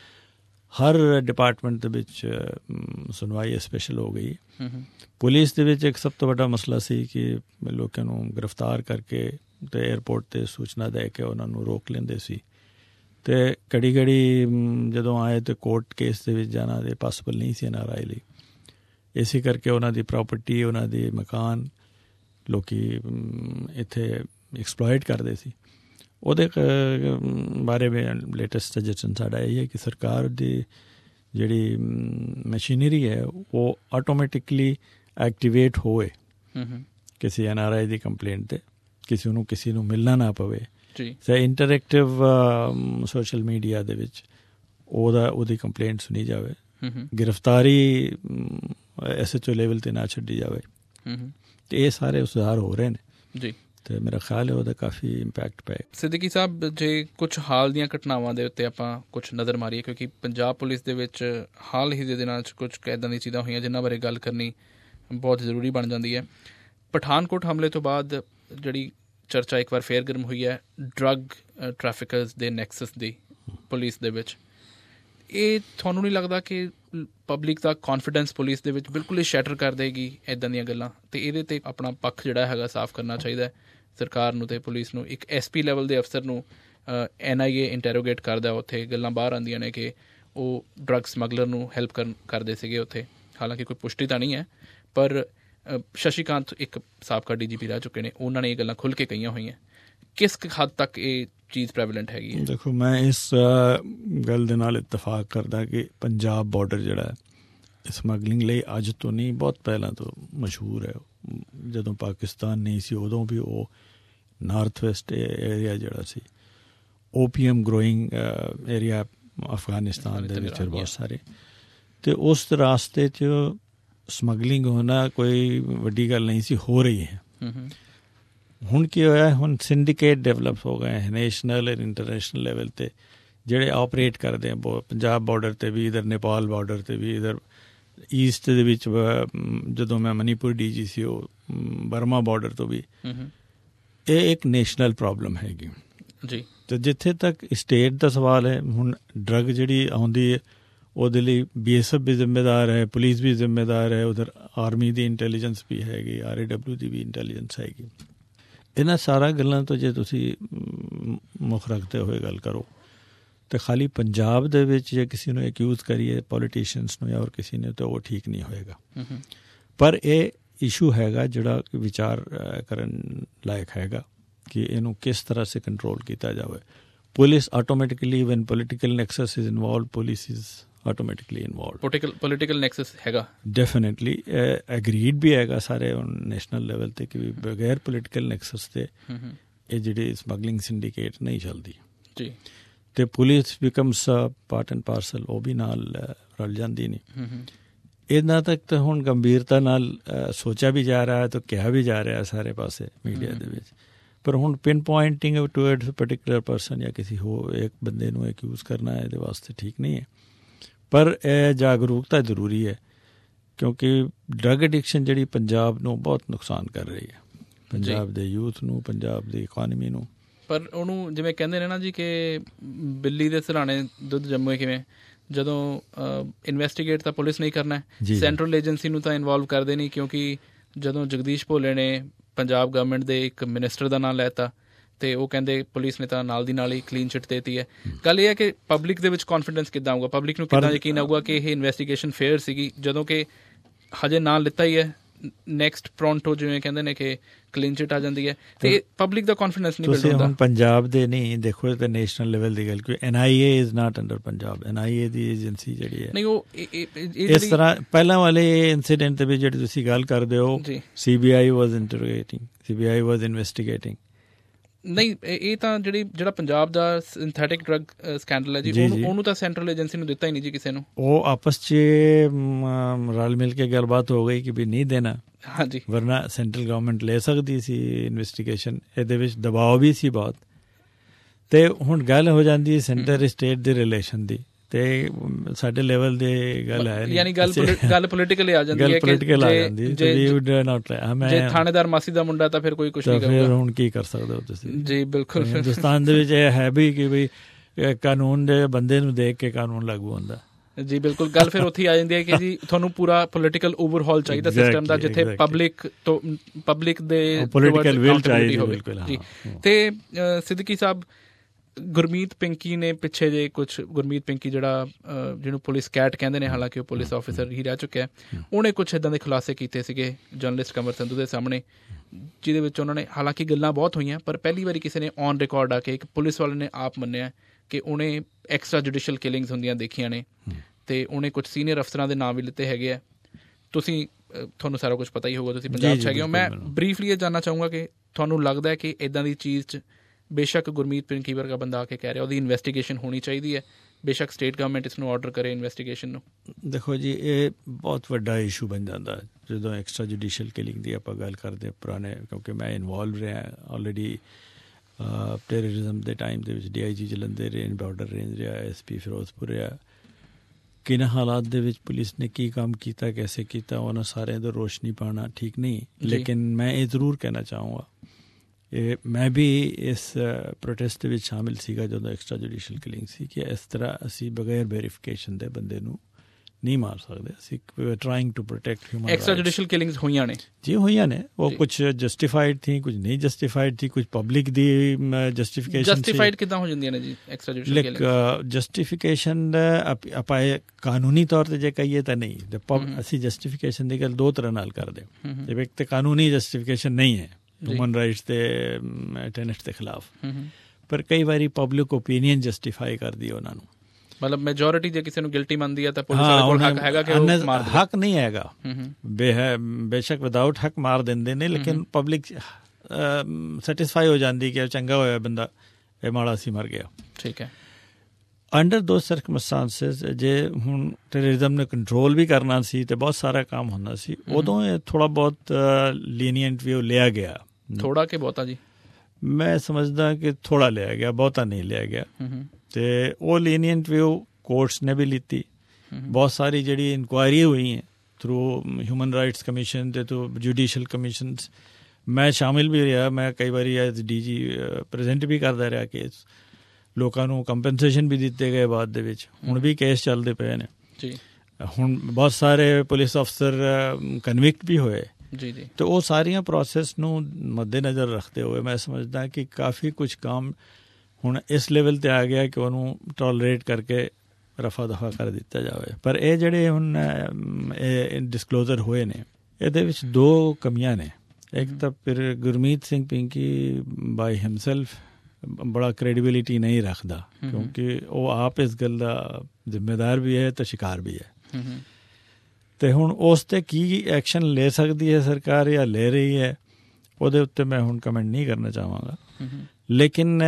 ਹਰ ਡਿਪਾਰਟਮੈਂਟ ਦੇ ਵਿੱਚ ਸੁਣਵਾਈ ਸਪੈਸ਼ਲ ਹੋ ਗਈ। ਪੁਲਿਸ ਦੇ ਵਿੱਚ ਇੱਕ ਸਭ ਤੋਂ ਵੱਡਾ ਮਸਲਾ ਸੀ ਕਿ ਲੋਕਾਂ ਨੂੰ ਗ੍ਰਿਫਤਾਰ ਕਰਕੇ ਅਤੇ ਏਅਰਪੋਰਟ 'ਤੇ ਸੂਚਨਾ ਦੇ ਕੇ ਉਹਨਾਂ ਨੂੰ ਰੋਕ ਲੈਂਦੇ ਸੀ, ਅਤੇ ਘੜੀ ਘੜੀ ਜਦੋਂ ਆਏ ਤਾਂ ਕੋਰਟ ਕੇਸ ਦੇ ਵਿੱਚ ਜਾਣਾ ਦੇ ਪੋਸੀਬਲ ਨਹੀਂ ਸੀ ਐਨ ਆਰ ਆਈ ਲਈ। ਇਸੇ ਕਰਕੇ ਉਹਨਾਂ ਦੀ ਪ੍ਰੋਪਰਟੀ, ਉਹਨਾਂ ਦੇ ਮਕਾਨ ਲੋਕ ਇੱਥੇ ਐਕਸਪਲੋਇਟ ਕਰਦੇ ਸੀ। ਉਹਦੇ ਬਾਰੇ ਵਿੱਚ ਲੇਟੈਸਟ ਸਜੈਸ਼ਨ ਸਾਡਾ ਇਹ ਹੈ ਕਿ ਸਰਕਾਰ ਦੀ ਜਿਹੜੀ ਮਸ਼ੀਨਰੀ ਹੈ ਉਹ ਆਟੋਮੈਟਿਕਲੀ ਐਕਟੀਵੇਟ ਹੋਵੇ ਕਿਸੇ N R I the complaint 'ਤੇ, ਕਿਸੇ ਨੂੰ ਕਿਸੇ ਨੂੰ ਮਿਲਣਾ ਨਾ ਪਵੇ। ਇੰਟਰੈਕਟਿਵ ਸੋਸ਼ਲ ਮੀਡੀਆ ਦੇ ਵਿੱਚ ਉਹਦਾ ਉਹਦੀ ਕੰਪਲੇਂਟ ਸੁਣੀ ਜਾਵੇ, ਗ੍ਰਿਫਤਾਰੀ ਐਸ ਐਚ ਓ ਲੈਵਲ 'ਤੇ ਨਾ ਛੱਡੀ ਜਾਵੇ, ਅਤੇ ਇਹ ਸਾਰੇ ਸੁਧਾਰ ਹੋ ਰਹੇ ਨੇ ਜੀ। ਅਤੇ ਮੇਰਾ ਖਿਆਲ ਹੈ ਉਹਦਾ ਕਾਫੀ ਇੰਪੈਕਟ ਪਏ। ਸਿੱਦੀਕੀ ਸਾਹਿਬ, ਜੇ ਕੁਛ ਹਾਲ ਦੀਆਂ ਘਟਨਾਵਾਂ ਦੇ ਉੱਤੇ ਆਪਾਂ ਕੁਛ ਨਜ਼ਰ ਮਾਰੀਏ, ਕਿਉਂਕਿ ਪੰਜਾਬ ਪੁਲਿਸ ਦੇ ਵਿੱਚ ਹਾਲ ਹੀ ਦੇ ਦਿਨਾਂ 'ਚ ਕੁਛ ਇੱਦਾਂ ਦੀਆਂ ਚੀਜ਼ਾਂ ਹੋਈਆਂ ਜਿਨ੍ਹਾਂ ਬਾਰੇ ਗੱਲ ਕਰਨੀ ਬਹੁਤ ਜ਼ਰੂਰੀ ਬਣ ਜਾਂਦੀ ਹੈ। ਪਠਾਨਕੋਟ ਹਮਲੇ ਤੋਂ ਬਾਅਦ ਜਿਹੜੀ ਚਰਚਾ ਇੱਕ ਵਾਰ ਫੇਰ ਗਰਮ ਹੋਈ ਹੈ ਡਰੱਗ ਟਰੈਫਿਕਰਸ ਦੇ ਨੈਕਸਸ ਦੀ ਪੁਲਿਸ ਦੇ ਵਿੱਚ, ਇਹ ਤੁਹਾਨੂੰ ਨਹੀਂ ਲੱਗਦਾ ਕਿ ਪਬਲਿਕ ਦਾ ਕੌਨਫੀਡੈਂਸ ਪੁਲਿਸ ਦੇ ਵਿੱਚ ਬਿਲਕੁਲ ਹੀ ਸ਼ੈਟਰ ਕਰ ਦੇਗੀ ਇੱਦਾਂ ਦੀਆਂ ਗੱਲਾਂ? ਅਤੇ ਇਹਦੇ 'ਤੇ ਆਪਣਾ ਪੱਖ ਜਿਹੜਾ ਹੈਗਾ ਸਾਫ਼ ਕਰਨਾ ਚਾਹੀਦਾ ਸਰਕਾਰ ਨੂੰ ਅਤੇ ਪੁਲਿਸ ਨੂੰ। ਇੱਕ ਐਸ ਪੀ ਲੈਵਲ ਦੇ ਅਫਸਰ ਨੂੰ ਐਨ ਆਈ ਏ ਇੰਟੈਰੋਗੇਟ ਕਰਦਾ, ਉੱਥੇ ਗੱਲਾਂ ਬਾਹਰ ਆਉਂਦੀਆਂ ਨੇ ਕਿ ਉਹ ਡਰੱਗ ਸਮਗਲਰ ਨੂੰ ਹੈਲਪ ਕਰ ਕਰਦੇ ਸੀਗੇ ਉੱਥੇ, ਹਾਲਾਂਕਿ ਕੋਈ ਪੁਸ਼ਟੀ ਤਾਂ ਨਹੀਂ ਹੈ, ਪਰ ਸ਼ਸ਼ੀਕਾਂਤ ਇੱਕ ਸਾਬਕਾ ਡੀ ਜੀ ਪੀ ਰਹਿ ਚੁੱਕੇ ਨੇ, ਉਹਨਾਂ ਨੇ ਇਹ ਗੱਲਾਂ ਖੁੱਲ੍ਹ ਕੇ ਕਹੀਆਂ ਹੋਈਆਂ। ਕਿਸ ਹੱਦ ਤੱਕ ਇਹ ਚੀਜ਼ ਪ੍ਰੈਵਲੈਂਟ ਹੈਗੀ ਹੈ? ਦੇਖੋ, ਮੈਂ ਇਸ ਗੱਲ ਦੇ ਨਾਲ ਇਤਫਾਕ ਕਰਦਾ ਕਿ ਪੰਜਾਬ ਬਾਰਡਰ ਜਿਹੜਾ ਹੈ ਸਮਗਲਿੰਗ ਲਈ ਅੱਜ ਤੋਂ ਨਹੀਂ, ਬਹੁਤ ਪਹਿਲਾਂ ਤੋਂ ਮਸ਼ਹੂਰ ਹੈ। ਜਦੋਂ ਪਾਕਿਸਤਾਨ ਨਹੀਂ ਸੀ ਉਦੋਂ ਵੀ ਉਹ ਨਾਰਥ ਵੈਸਟ ਏਰੀਆ ਜਿਹੜਾ ਸੀ, ਓਪੀਐਮ ਗਰੋਇੰਗ ਏਰੀਆ ਅਫਗਾਨਿਸਤਾਨ ਦੇ ਵਿੱਚ ਬਹੁਤ ਸਾਰੇ, ਅਤੇ ਉਸ ਰਾਸਤੇ 'ਚ ਸਮਗਲਿੰਗ ਹੋਣਾ ਕੋਈ ਵੱਡੀ ਗੱਲ ਨਹੀਂ ਸੀ, ਹੋ ਰਹੀ ਹੈ। ਹੁਣ ਕੀ ਹੋਇਆ, ਹੁਣ ਸਿੰਡੀਕੇਟ ਡਿਵੈਲਪ ਹੋ ਗਏ ਹੈ ਨੈਸ਼ਨਲ ਐਂਡ ਇੰਟਰਨੈਸ਼ਨਲ ਲੈਵਲ 'ਤੇ, ਜਿਹੜੇ ਆਪਰੇਟ ਕਰਦੇ ਆ ਪੰਜਾਬ ਬਾਰਡਰ 'ਤੇ ਵੀ, ਇਧਰ ਨੇਪਾਲ ਬਾਰਡਰ 'ਤੇ ਵੀ, ਇਧਰ ਈਸਟ ਦੇ ਵਿੱਚ ਜਦੋਂ ਮੈਂ ਮਨੀਪੁਰ ਡੀ ਜੀ ਸੀ ਉਹ ਬਰਮਾ ਬਾਰਡਰ ਤੋਂ ਵੀ। ਇਹ ਇੱਕ ਨੈਸ਼ਨਲ ਪ੍ਰੋਬਲਮ ਹੈਗੀ ਜੀ। ਅਤੇ ਜਿੱਥੇ ਤੱਕ ਸਟੇਟ ਦਾ ਸਵਾਲ ਹੈ, ਹੁਣ ਡਰੱਗ ਜਿਹੜੀ ਆਉਂਦੀ ਹੈ ਉਹਦੇ ਲਈ ਬੀ ਐਸ ਐਫ ਵੀ ਜ਼ਿੰਮੇਦਾਰ ਹੈ, ਪੁਲਿਸ ਵੀ ਜ਼ਿੰਮੇਦਾਰ ਹੈ, ਉਧਰ ਆਰਮੀ ਦੀ ਇੰਟੈਲੀਜੈਂਸ ਵੀ ਹੈਗੀ, ਆਰ ਏ ਡਬਲਿਊ ਦੀ ਵੀ ਇੰਟੈਲੀਜੈਂਸ ਹੈਗੀ। ਇਹਨਾਂ ਸਾਰਾ ਗੱਲਾਂ ਤੋਂ ਜੇ ਤੁਸੀਂ ਮੁੱਖ ਰੱਖਦੇ ਹੋਏ ਗੱਲ ਕਰੋ ਤਾਂ ਖਾਲੀ ਪੰਜਾਬ ਦੇ ਵਿੱਚ ਜੇ ਕਿਸੇ ਨੂੰ ਐਕਿਊਜ਼ ਕਰੀਏ ਪੋਲੀਟੀਸ਼ੀਅਨਸ ਨੂੰ ਜਾਂ ਹੋਰ ਕਿਸੇ ਨੇ, ਤਾਂ ਉਹ ਠੀਕ ਨਹੀਂ ਹੋਏਗਾ। ਪਰ ਇਹ ਇਸ਼ੂ ਹੈਗਾ ਜਿਹੜਾ ਵਿਚਾਰ ਕਰਨ ਲਾਇਕ ਹੈਗਾ ਕਿ ਇਹਨੂੰ ਕਿਸ ਤਰ੍ਹਾਂ ਸੇ ਕੰਟਰੋਲ ਕੀਤਾ ਜਾਵੇ। Police automatically when political nexus is involve, police is automatically involve. Political nexus ਹੈਗਾ ਡੈਫੀਨੇਟਲੀ, ਐਗਰੀਡ ਵੀ ਹੈਗਾ ਸਾਰੇ ਨੈਸ਼ਨਲ ਲੈਵਲ 'ਤੇ ਕਿ ਬਗੈਰ ਪੋਲੀਟੀਕਲ ਨੈਕਸਸ 'ਤੇ ਇਹ ਜਿਹੜੀ ਸਮਗਲਿੰਗ ਸਿੰਡੀਕੇਟ ਨਹੀਂ ਚੱਲਦੀ ਜੀ। ਅਤੇ police becomes part and parcel, ਉਹ ਵੀ ਨਾਲ ਰਲ ਜਾਂਦੀ ਨਹੀਂ। ਇਹਨਾਂ ਤੱਕ ਤਾਂ ਹੁਣ ਗੰਭੀਰਤਾ ਨਾਲ ਸੋਚਿਆ ਵੀ ਜਾ ਰਿਹਾ ਹੈ ਤਾਂ ਕਿਹਾ ਵੀ ਜਾ ਰਿਹਾ ਸਾਰੇ ਪਾਸੇ ਮੀਡੀਆ ਦੇ ਵਿੱਚ, ਪਰ ਹੁਣ pinpointing towards particular person ਜਾਂ ਕਿਸੇ ਹੋਰ ਇੱਕ ਬੰਦੇ ਨੂੰ ਐਕਿਊਜ਼ ਕਰਨਾ ਇਹਦੇ ਵਾਸਤੇ ਠੀਕ ਨਹੀਂ ਹੈ। ਪਰ ਇਹ ਜਾਗਰੂਕਤਾ ਜ਼ਰੂਰੀ ਹੈ ਕਿਉਂਕਿ ਡਰੱਗ ਐਡਿਕਸ਼ਨ ਜਿਹੜੀ ਪੰਜਾਬ ਨੂੰ ਬਹੁਤ ਨੁਕਸਾਨ ਕਰ ਰਹੀ ਹੈ, ਪੰਜਾਬ ਦੇ ਯੂਥ ਨੂੰ, ਪੰਜਾਬ ਦੀ ਇਕੋਨਮੀ ਨੂੰ। ਪਰ ਉਹਨੂੰ ਜਿਵੇਂ ਕਹਿੰਦੇ ਨੇ ਨਾ ਜੀ ਕਿ ਬਿੱਲੀ ਦੇ ਸਰਾਣੇ ਦੁੱਧ ਜੰਮੇ ਕਿਵੇਂ, ਜਦੋਂ ਇਨਵੈਸਟੀਗੇਟ ਤਾਂ ਪੁਲਿਸ ਨਹੀਂ ਕਰਨਾ, ਸੈਂਟਰਲ ਏਜੰਸੀ ਨੂੰ ਤਾਂ ਇਨਵੋਲਵ ਕਰਦੇ ਨਹੀਂ, ਕਿਉਂਕਿ ਜਦੋਂ ਜਗਦੀਸ਼ ਭੋਲੇ ਨੇ ਪੰਜਾਬ ਗਵਰਨਮੈਂਟ ਦੇ ਇੱਕ ਮਿਨਿਸਟਰ ਦਾ ਨਾਂ ਲੈ ਤਾ ਅਤੇ ਉਹ ਕਹਿੰਦੇ ਪੁਲਿਸ ਨੇ ਤਾਂ ਨਾਲ ਦੀ ਨਾਲ ਹੀ ਕਲੀਨ ਚਿੱਟ ਦੇਤੀ ਹੈ। ਗੱਲ ਇਹ ਹੈ ਕਿ ਪਬਲਿਕ ਦੇ ਵਿੱਚ ਕੌਨਫੀਡੈਂਸ ਕਿੱਦਾਂ ਆਊਗਾ, ਪਬਲਿਕ ਨੂੰ ਕਿੱਦਾਂ ਯਕੀਨ ਆਊਗਾ ਕਿ ਇਹ ਇਨਵੈਸਟੀਗੇਸ਼ਨ ਫੇਅਰ ਸੀਗੀ, ਜਦੋਂ ਕਿ ਹਜੇ ਨਾਂ ਲਿੱਤਾ ਹੀ ਹੈ ਨੈਕਸਟ ਪ੍ਰੋਂਟੋ ਜਿਵੇਂ ਕਹਿੰਦੇ ਨੇ ਕਿ ਕਲੀਨ ਚਿਟ ਆ ਜਾਂਦੀ ਹੈ ਤੇ ਪਬਲਿਕ ਦਾ ਕੌਨਫੀਡੈਂਸ ਨਹੀਂ ਬਿਲਡ ਹੁੰਦਾ। ਤੁਸੀਂ ਹੁਣ ਪੰਜਾਬ ਦੇ ਨਹੀਂ ਦੇਖੋ ਤੇ ਨੈਸ਼ਨਲ ਲੈਵਲ ਦੀ ਗੱਲ, ਕੋਈ N I A is not under Punjab. N I A ਦੀ ਏਜੰਸੀ ਜਿਹੜੀ ਹੈ ਨਹੀਂ ਉਹ ਇਸ ਤਰ੍ਹਾਂ ਪਹਿਲਾਂ ਵਾਲੇ ਇੰਸੀਡੈਂਟ ਦੇ ਵਿੱਚ ਜਿਹੜੀ ਤੁਸੀਂ ਗੱਲ ਕਰਦੇ ਹੋ, C B I was interrogating, C B I was investigating. ਨਹੀਂ ਇਹ ਤਾਂ ਜਿਹੜੀ ਜਿਹੜਾ ਪੰਜਾਬ ਦਾ ਸਿੰਥੈਟਿਕ ਡਰੱਗ ਸਕੈਂਡਲ ਹੈ ਜੀ, ਉਹਨੂੰ ਤਾਂ ਸੈਂਟਰਲ ਏਜੰਸੀ ਨੂੰ ਦਿੱਤਾ ਹੀ ਨਹੀਂ ਜੀ ਕਿਸੇ ਨੂੰ। ਉਹ ਆਪਸ 'ਚ ਰਲ ਮਿਲ ਕੇ ਗੱਲਬਾਤ ਹੋ ਗਈ ਕਿ ਵੀ ਨਹੀਂ ਦੇਣਾ, ਹਾਂਜੀ, ਵਰਨਾ ਸੈਂਟਰਲ ਗਵਰਨਮੈਂਟ ਲੈ ਸਕਦੀ ਸੀ ਇਨਵੈਸਟੀਗੇਸ਼ਨ। ਇਹਦੇ ਵਿੱਚ ਦਬਾਅ ਵੀ ਸੀ ਬਹੁਤ। ਤੇ ਹੁਣ ਗੱਲ ਹੋ ਜਾਂਦੀ ਹੈ ਸੈਂਟਰ ਸਟੇਟ ਦੇ ਰਿਲੇਸ਼ਨ ਦੀ, ਤੇ ਸਾਡੇ ਲੈਵਲ ਦੇ ਗੱਲ ਹੈ, ਯਾਨੀ ਗੱਲ ਗੱਲ ਪੋਲੀਟੀਕਲ ਆ ਜਾਂਦੀ ਹੈ ਕਿ ਜੇ ਥਾਣੇਦਾਰ ਮਾਸੀ ਦਾ ਮੁੰਡਾ ਤਾਂ ਫਿਰ ਕੋਈ ਕੁਛ ਨਹੀਂ ਕਰੂਗਾ। ਫਿਰ ਹੁਣ ਕੀ ਕਰ ਸਕਦੇ ਹੋ ਤੁਸੀਂ ਜੀ? ਬਿਲਕੁਲ ਹਿੰਦੁਸਤਾਨ ਦੇ ਵਿੱਚ ਇਹ ਹੈ ਵੀ ਕਿ ਵੀ ਕਾਨੂੰਨ ਦੇ ਬੰਦੇ ਨੂੰ ਦੇਖ ਕੇ ਕਾਨੂੰਨ ਲਾਗੂ ਹੁੰਦਾ ਜੀ। ਬਿਲਕੁਲ ਗੱਲ ਫਿਰ ਉੱਥੇ ਆ ਜਾਂਦੀ ਹੈ ਕਿ ਜੀ ਤੁਹਾਨੂੰ ਪੂਰਾ ਪੋਲੀਟੀਕਲ ਓਵਰਹਾਲ ਚਾਹੀਦਾ ਸਿਸਟਮ ਦਾ, ਜਿੱਥੇ ਪਬਲਿਕ ਤੋਂ ਪਬਲਿਕ ਦੇ ਪੋਲੀਟੀਕਲ ਵਿਲ ਚਾਹੀਦੀ ਹੋਵੇ ਜੀ। ਤੇ ਸਿੱਦੀਕੀ ਸਾਹਿਬ, ਗੁਰਮੀਤ ਪਿੰਕੀ ਨੇ ਪਿੱਛੇ ਜੇ ਕੁਛ, ਗੁਰਮੀਤ ਪਿੰਕੀ ਜਿਹੜਾ ਜਿਹਨੂੰ ਪੁਲਿਸ ਕੈਟ ਕਹਿੰਦੇ ਨੇ, ਹਾਲਾਂਕਿ ਉਹ ਪੁਲਿਸ ਆਫਿਸਰ ਹੀ ਰਹਿ ਚੁੱਕਿਆ, ਉਹਨੇ ਕੁਛ ਇੱਦਾਂ ਦੇ ਖੁਲਾਸੇ ਕੀਤੇ ਸੀਗੇ ਜਰਨਲਿਸਟ ਕੰਵਰ ਸੰਧੂ ਦੇ ਸਾਹਮਣੇ, ਜਿਹਦੇ ਵਿੱਚ ਉਹਨਾਂ ਨੇ, ਹਾਲਾਂਕਿ ਗੱਲਾਂ ਬਹੁਤ ਹੋਈਆਂ, ਪਰ ਪਹਿਲੀ ਵਾਰੀ ਕਿਸੇ ਨੇ ਔਨ ਰਿਕਾਰਡ ਆ ਕੇ ਇੱਕ ਪੁਲਿਸ ਵਾਲੇ ਨੇ ਆਪ ਮੰਨਿਆ ਕਿ ਉਹਨੇ ਐਕਸਟਰਾ ਜੁਡੀਸ਼ੀਅਲ ਕਿਲਿੰਗਸ ਹੁੰਦੀਆਂ ਦੇਖੀਆਂ ਨੇ, ਤੇ ਉਹਨੇ ਕੁਛ ਸੀਨੀਅਰ ਅਫਸਰਾਂ ਦੇ ਨਾਮ ਵੀ ਲਿੱਤੇ ਹੈਗੇ ਆ। ਤੁਸੀਂ ਤੁਹਾਨੂੰ ਸਾਰਾ ਕੁਛ ਪਤਾ ਹੀ ਹੋਊਗਾ, ਤੁਸੀਂ ਪੰਜਾਬ 'ਚ ਹੈਗੇ ਹੋ। ਮੈਂ ਬਰੀਫਲੀ ਇਹ ਜਾਣਨਾ ਚਾਹੂੰਗਾ ਕਿ ਤੁਹਾਨੂੰ ਲੱਗਦਾ ਹੈ ਕਿ ਇੱਦਾਂ ਦੀ ਚੀਜ਼ 'ਚ ਬੇਸ਼ੱਕ ਗੁਰਮੀਤ ਪਿੰਕੀ ਵਰਗਾ ਬੰਦਾ ਆ ਕੇ ਕਹਿ ਰਿਹਾ ਉਹਦੀ ਇਨਵੈਸਟੀਗੇਸ਼ਨ ਹੋਣੀ ਚਾਹੀਦੀ ਹੈ, ਬੇਸ਼ੱਕ ਸਟੇਟ ਗਵਰਨਮੈਂਟ ਇਸ ਨੂੰ ਆਰਡਰ ਕਰੇ ਇਨਵੈਸਟੀਗੇਸ਼ਨ ਨੂੰ? ਦੇਖੋ ਜੀ, ਇਹ ਬਹੁਤ ਵੱਡਾ ਇਸ਼ੂ ਬਣ ਜਾਂਦਾ ਜਦੋਂ ਐਕਸਟਰਾ ਜੁਡੀਸ਼ੀਅਲ ਕਿਲਿੰਗ ਦੀ ਆਪਾਂ ਗੱਲ ਕਰਦੇ ਪੁਰਾਣੇ, ਕਿਉਂਕਿ ਮੈਂ ਇਨਵੋਲਵ ਰਿਹਾ ਆਲਰੇਡੀ ਟੈਰਰਿਜ਼ਮ ਦੇ ਟਾਈਮ ਦੇ ਵਿੱਚ, D I G Jalandhar range, border range ਰਿਹਾ, ਐਸ ਪੀ ਫਿਰੋਜ਼ਪੁਰ ਰਿਹਾ। ਕਿਹਨਾਂ ਹਾਲਾਤ ਦੇ ਵਿੱਚ ਪੁਲਿਸ ਨੇ ਕੀ ਕੰਮ ਕੀਤਾ, ਕੈਸੇ ਕੀਤਾ, ਉਹਨਾਂ ਸਾਰਿਆਂ ਦਾ ਰੋਸ਼ਨੀ ਪਾਉਣਾ ਠੀਕ ਨਹੀਂ। ਲੇਕਿਨ ਮੈਂ ਇਹ ਜ਼ਰੂਰ ਕਹਿਣਾ ਚਾਹੂੰਗਾ, ਇਹ ਮੈਂ ਵੀ ਇਸ ਪ੍ਰੋਟੈਸਟ ਦੇ ਵਿੱਚ ਸ਼ਾਮਿਲ ਸੀਗਾ ਜਦੋਂ ਐਕਸਟਰਾ ਜੁਡੀਸ਼ੀਅਲ ਕਿਲਿੰਗ ਸੀ, ਕਿ ਇਸ ਤਰ੍ਹਾਂ ਅਸੀਂ ਬਗੈਰ ਵੈਰੀਫਿਕੇਸ਼ਨ ਦੇ ਬੰਦੇ ਨੂੰ ਨਹੀਂ ਮਾਰ ਸਕਦੇ। ਅਸੀਂ trying to protect human. Extra judicial killings ਹੋਈਆਂ ਨੇ ਜੀ, ਹੋਈਆਂ ਨੇ। ਉਹ ਕੁਛ ਜਸਟੀਫਾਈਡ ਥੀ, ਕੁਝ ਨਹੀਂ ਜਸਟੀਫਾਈਡ ਥੀ, ਕੁਝ ਪਬਲਿਕ ਦੀ ਜਸਟੀਫਿਕੇਸ਼ਨ। ਜਸਟੀਫਾਈਡ ਕਿੱਦਾਂ ਹੋ ਜਾਂਦੀਆਂ ਨੇ ਜੀ ਐਕਸਟਰਾ ਜੁਡੀਸ਼ੀਅਲ ਕਿਲਿੰਗਸ? ਜਸਟੀਫਿਕੇਸ਼ਨ ਆਪਾਂ ਕਾਨੂੰਨੀ ਤੌਰ ਤੇ ਜੇ ਕਹੀਏ ਤਾਂ ਨਹੀਂ, ਅਸੀਂ ਜਸਟੀਫਿਕੇਸ਼ਨ ਦੀ ਗੱਲ ਦੋ ਤਰ੍ਹਾਂ ਨਾਲ ਕਰਦੇ ਹਾਂ। ਇੱਕ ਤਾਂ ਕਾਨੂੰਨੀ ਜਸਟੀਫਿਕੇਸ਼ਨ ਨਹੀਂ ਹੈ ਹਿਊਮਨ ਰਾਈਟਸ ਦੇ ਟੈਨੈਟਸ ਦੇ ਖਿਲਾਫ, ਪਰ ਕਈ ਵਾਰੀ ਪਬਲਿਕ ਓਪੀਨੀਅਨ ਜਸਟੀਫਾਈ ਕਰਦੀ ਹੈ ਉਹਨਾਂ ਨੂੰ। ਮਤਲਬ ਮੈਜੋਰਿਟੀ ਜੇ ਕਿਸੇ ਨੂੰ ਗਿਲਟੀ ਮੰਨਦੀ ਹੈ ਤਾਂ ਪੁਲਿਸ ਵਾਲੇ ਕੋਲ ਹੱਕ ਹੈਗਾ ਕਿ ਉਹ ਮਾਰ ਦੇ। ਹੱਕ ਨਹੀਂ ਹੈਗਾ, ਬੇਸ਼ੱਕ ਵਿਦਆਊਟ ਹੱਕ ਮਾਰ ਦਿੰਦੇ ਨੇ, ਲੇਕਿਨ ਪਬਲਿਕ ਸੈਟਿਸਫਾਈ ਹੋ ਜਾਂਦੀ ਕਿ ਚੰਗਾ ਹੋਇਆ ਬੰਦਾ, ਇਹ ਮਾੜਾ ਸੀ ਮਰ ਗਿਆ। ਠੀਕ ਹੈ। ਅੰਡਰ ਦੋ ਸਰਕਮਸਟੈਂਸਿਸ, ਜੇ ਹੁਣ ਟੈਰਰਿਜ਼ਮ ਨੇ ਕੰਟਰੋਲ ਵੀ ਕਰਨਾ ਸੀ ਤੇ ਬਹੁਤ ਸਾਰਾ ਕੰਮ ਹੁੰਦਾ ਸੀ, ਉਦੋਂ ਇਹ ਥੋੜ੍ਹਾ ਬਹੁਤ ਲੀਨੀਅੰਟ ਵੀ ਲਿਆ ਗਿਆ। ਥੋੜਾ ਕਿ ਬਹੁਤਾ ਜੀ? ਮੈਂ ਸਮਝਦਾ ਕਿ ਥੋੜਾ ਲਿਆ ਗਿਆ, ਬਹੁਤਾ ਨਹੀਂ ਲਿਆ ਗਿਆ। ਤੇ ਉਹ ਲੀਨੀਅੰਟ ਵਿਊ ਕੋਰਟਸ ਨੇ ਵੀ ਲਿੱਤੀ। ਬਹੁਤ ਸਾਰੀ ਜਿਹੜੀ ਇਨਕੁਆਇਰੀ ਹੋਈ ਹੈ ਥਰੂ ਹਿਊਮਨ ਰਾਈਟਸ ਕਮਿਸ਼ਨ ਤੇ ਥਰੂ ਜੁਡੀਸ਼ੀਅਲ ਕਮਿਸ਼ਨਸ, ਮੈਂ ਸ਼ਾਮਿਲ ਵੀ ਰਿਹਾ। ਮੈਂ ਕਈ ਵਾਰੀ ਐਜ਼ ਡੀ ਜੀ ਪ੍ਰੈਜ਼ੈਂਟ ਵੀ ਕਰਦਾ ਰਿਹਾ ਕੇਸ। ਲੋਕਾਂ ਨੂੰ ਕੰਪਨਸੇਸ਼ਨ ਵੀ ਦਿੱਤੇ ਗਏ ਬਾਅਦ ਦੇ ਵਿੱਚ। ਹੁਣ ਵੀ ਕੇਸ ਚੱਲਦੇ ਪਏ ਨੇ ਜੀ। ਹੁਣ ਬਹੁਤ ਸਾਰੇ ਪੁਲਿਸ ਅਫਸਰ ਕਨਵਿਕਟ ਵੀ ਹੋਏ ਜੀ ਜੀ। ਤੇ ਉਹ ਸਾਰੀਆਂ ਪ੍ਰੋਸੈਸ ਨੂੰ ਮੱਦੇਨਜ਼ਰ ਰੱਖਦੇ ਹੋਏ ਮੈਂ ਸਮਝਦਾ ਕਿ ਕਾਫੀ ਕੁਛ ਕੰਮ ਹੁਣ ਇਸ ਲੈਵਲ 'ਤੇ ਆ ਗਿਆ ਕਿ ਉਹਨੂੰ ਟੋਲਰੇਟ ਕਰਕੇ ਰਫਾ ਦਫਾ ਕਰ ਦਿੱਤਾ ਜਾਵੇ। ਪਰ ਇਹ ਜਿਹੜੇ ਹੁਣ ਇਹ ਡਿਸਕਲੋਜ਼ਰ ਹੋਏ ਨੇ, ਇਹਦੇ ਵਿੱਚ ਦੋ ਕਮੀਆਂ ਨੇ। ਇੱਕ ਤਾਂ ਫਿਰ ਗੁਰਮੀਤ ਸਿੰਘ ਪਿੰਕੀ ਬਾਈ ਹਿਮਸੈਲਫ ਬੜਾ ਕ੍ਰੈਡੀਬਿਲਿਟੀ ਨਹੀਂ ਰੱਖਦਾ, ਕਿਉਂਕਿ ਉਹ ਆਪ ਇਸ ਗੱਲ ਦਾ ਜ਼ਿੰਮੇਦਾਰ ਵੀ ਹੈ ਤੇ ਸ਼ਿਕਾਰ ਵੀ ਹੈ। ਤੇ ਹੁਣ ਉਸ 'ਤੇ ਕੀ ਐਕਸ਼ਨ ਲੈ ਸਕਦੀ ਹੈ ਸਰਕਾਰ ਜਾਂ ਲੈ ਰਹੀ ਹੈ, ਉਹਦੇ ਉੱਤੇ ਮੈਂ ਹੁਣ ਕਮੈਂਟ ਨਹੀਂ ਕਰਨਾ ਚਾਹਾਂਗਾ। ਲੇਕਿਨ